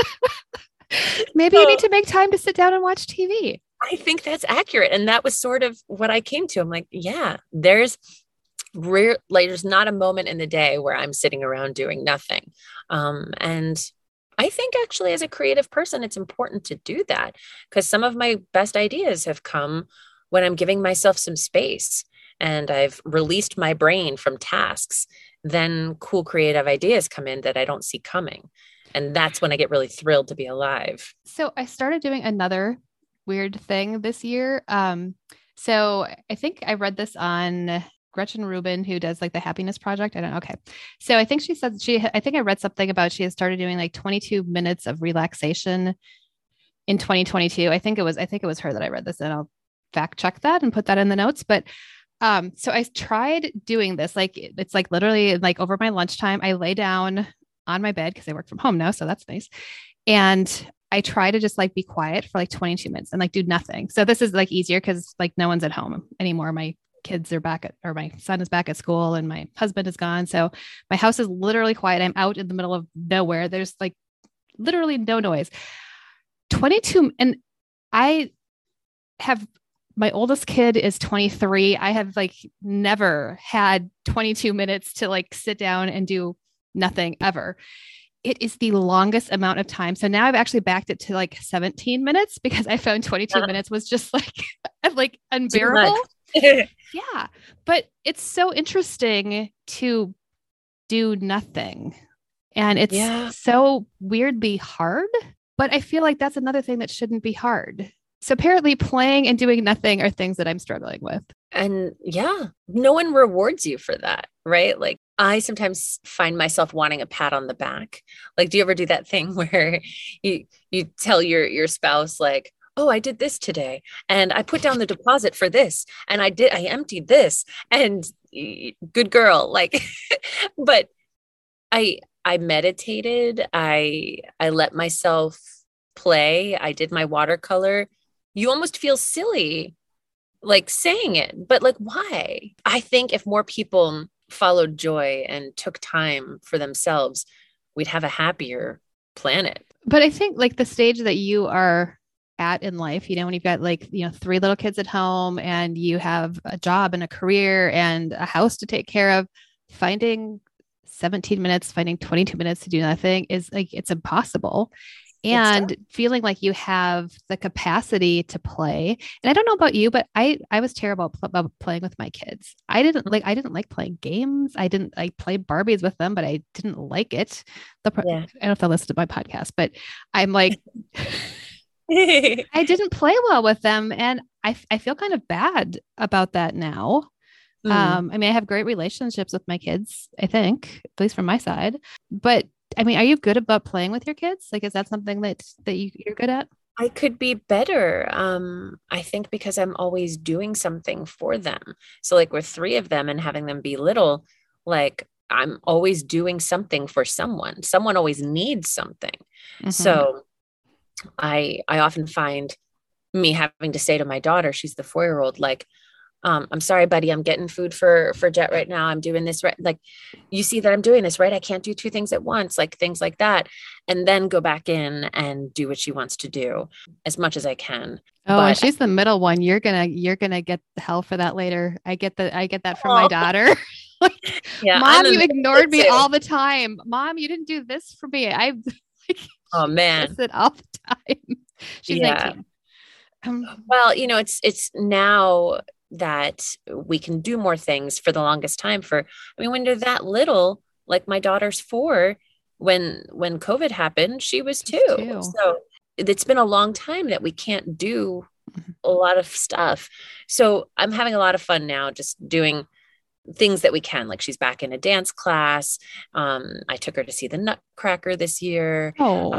Speaker 1: Maybe you need to make time to sit down and watch TV.
Speaker 2: I think that's accurate. And that was sort of what I came to. I'm like, yeah, there's not a moment in the day where I'm sitting around doing nothing. And I think actually, as a creative person, it's important to do that, because some of my best ideas have come when I'm giving myself some space and I've released my brain from tasks. Then cool creative ideas come in that I don't see coming. And that's when I get really thrilled to be alive.
Speaker 1: So I started doing another weird thing this year. So I think I read this on Gretchen Rubin, who does like the Happiness Project. I don't know. Okay. So I think she said I think I read something about she has started doing like 22 minutes of relaxation in 2022. I think it was her that I read this, and I'll fact check that and put that in the notes. But so I tried doing this, like, it's like literally like over my lunchtime, I lay down on my bed, because I work from home now. So that's nice. And I try to just like be quiet for like 22 minutes and like do nothing. So this is like easier because like no one's at home anymore. My kids are my son is back at school and my husband is gone. So my house is literally quiet. I'm out in the middle of nowhere. There's like literally no noise. 22. And I have my oldest kid is 23. I have like never had 22 minutes to like sit down and do nothing ever. It is the longest amount of time. So now I've actually backed it to like 17 minutes because I found 22 minutes was just like unbearable. Yeah. But it's so interesting to do nothing. And it's so weirdly hard. But I feel like that's another thing that shouldn't be hard. So apparently playing and doing nothing are things that I'm struggling with.
Speaker 2: And no one rewards you for that, right? Like I sometimes find myself wanting a pat on the back. Like, do you ever do that thing where you tell your spouse like, oh, I did this today and I put down the deposit for this and I emptied this and good girl. Like, but I meditated. I let myself play. I did my watercolor. You almost feel silly like saying it, but like, why? I think if more people followed joy and took time for themselves, we'd have a happier planet.
Speaker 1: But I think like the stage that you are at in life, when you've got like, 3 little kids at home and you have a job and a career and a house to take care of, finding 17 minutes, finding 22 minutes to do nothing is like, it's impossible. And feeling like you have the capacity to play. And I don't know about you, but I was terrible about playing with my kids. I didn't like playing games. I played Barbies with them, but I didn't like it. I don't know if they'll listen to my podcast, but I'm like, I didn't play well with them. And I feel kind of bad about that now. I mean, I have great relationships with my kids, I think, at least from my side, but I mean, are you good about playing with your kids? Like, is that something that you're good at?
Speaker 2: I could be better. I think because I'm always doing something for them. So like with 3 of them and having them be little, like I'm always doing something for someone. Someone always needs something. Mm-hmm. So I often find me having to say to my daughter, she's the 4-year-old, like, I'm sorry, buddy, I'm getting food for Jet right now. I'm doing this right. Like, you see that I'm doing this, right? I can't do 2 things at once, like things like that. And then go back in and do what she wants to do as much as I can.
Speaker 1: Oh, but she's the middle one. You're going to get hell for that later. I get that from my daughter. Like, Mom, you ignored me all the time. Mom, you didn't do this for me. I like,
Speaker 2: oh man,
Speaker 1: it all the time. She's 19.
Speaker 2: Well, it's now that we can do more things. For the longest time, when they're that little, like my daughter's 4, when COVID happened, she was 2. So it's been a long time that we can't do a lot of stuff. So I'm having a lot of fun now, just doing things that we can. Like she's back in a dance class. I took her to see the Nutcracker this year.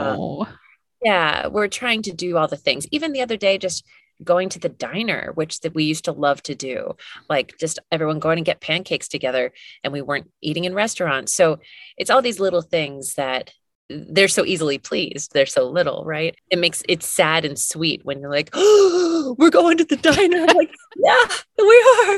Speaker 2: We're trying to do all the things. Even the other day, just going to the diner, which that we used to love to do, like just everyone going and get pancakes together, and we weren't eating in restaurants. So it's all these little things that they're so easily pleased. They're so little, right? It makes it sad and sweet when you're like, oh, we're going to the diner. I'm like, yeah, we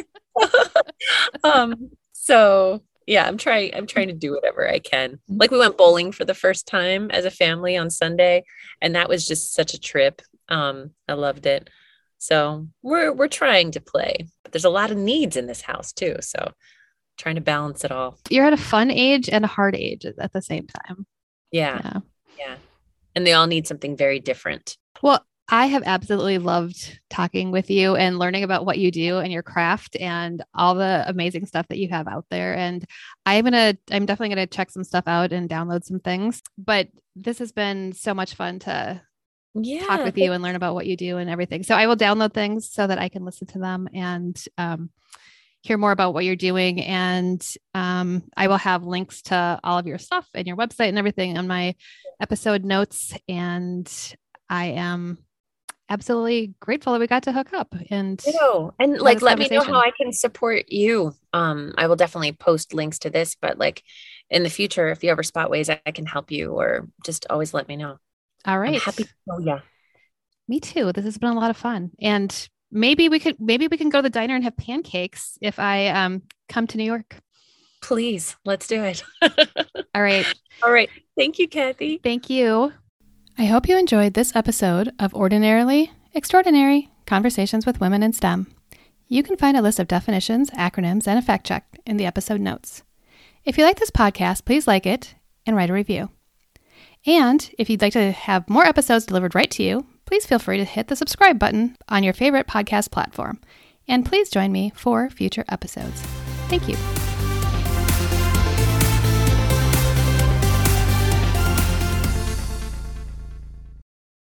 Speaker 2: are. So yeah, I'm trying to do whatever I can. Like we went bowling for the first time as a family on Sunday, and that was just such a trip. I loved it. So we're trying to play, but there's a lot of needs in this house too. So trying to balance it all.
Speaker 1: You're at a fun age and a hard age at the same time.
Speaker 2: Yeah. And they all need something very different.
Speaker 1: Well, I have absolutely loved talking with you and learning about what you do and your craft and all the amazing stuff that you have out there. And I'm definitely going to check some stuff out and download some things, but this has been so much fun to talk with you and learn about what you do and everything. So I will download things so that I can listen to them and hear more about what you're doing. And I will have links to all of your stuff and your website and everything on my episode notes. And I am absolutely grateful that we got to hook up and
Speaker 2: like, let me know how I can support you. I will definitely post links to this, but like in the future, if you ever spot ways I can help you, or just always let me know.
Speaker 1: All right.
Speaker 2: I'm happy. Oh yeah.
Speaker 1: Me too. This has been a lot of fun. And maybe we can go to the diner and have pancakes if I come to New York.
Speaker 2: Please, let's do it.
Speaker 1: All right.
Speaker 2: All right. Thank you, Kathy.
Speaker 1: Thank you. I hope you enjoyed this episode of Ordinarily Extraordinary Conversations with Women in STEM. You can find a list of definitions, acronyms, and a fact check in the episode notes. If you like this podcast, please like it and write a review. And if you'd like to have more episodes delivered right to you, please feel free to hit the subscribe button on your favorite podcast platform. And please join me for future episodes. Thank you.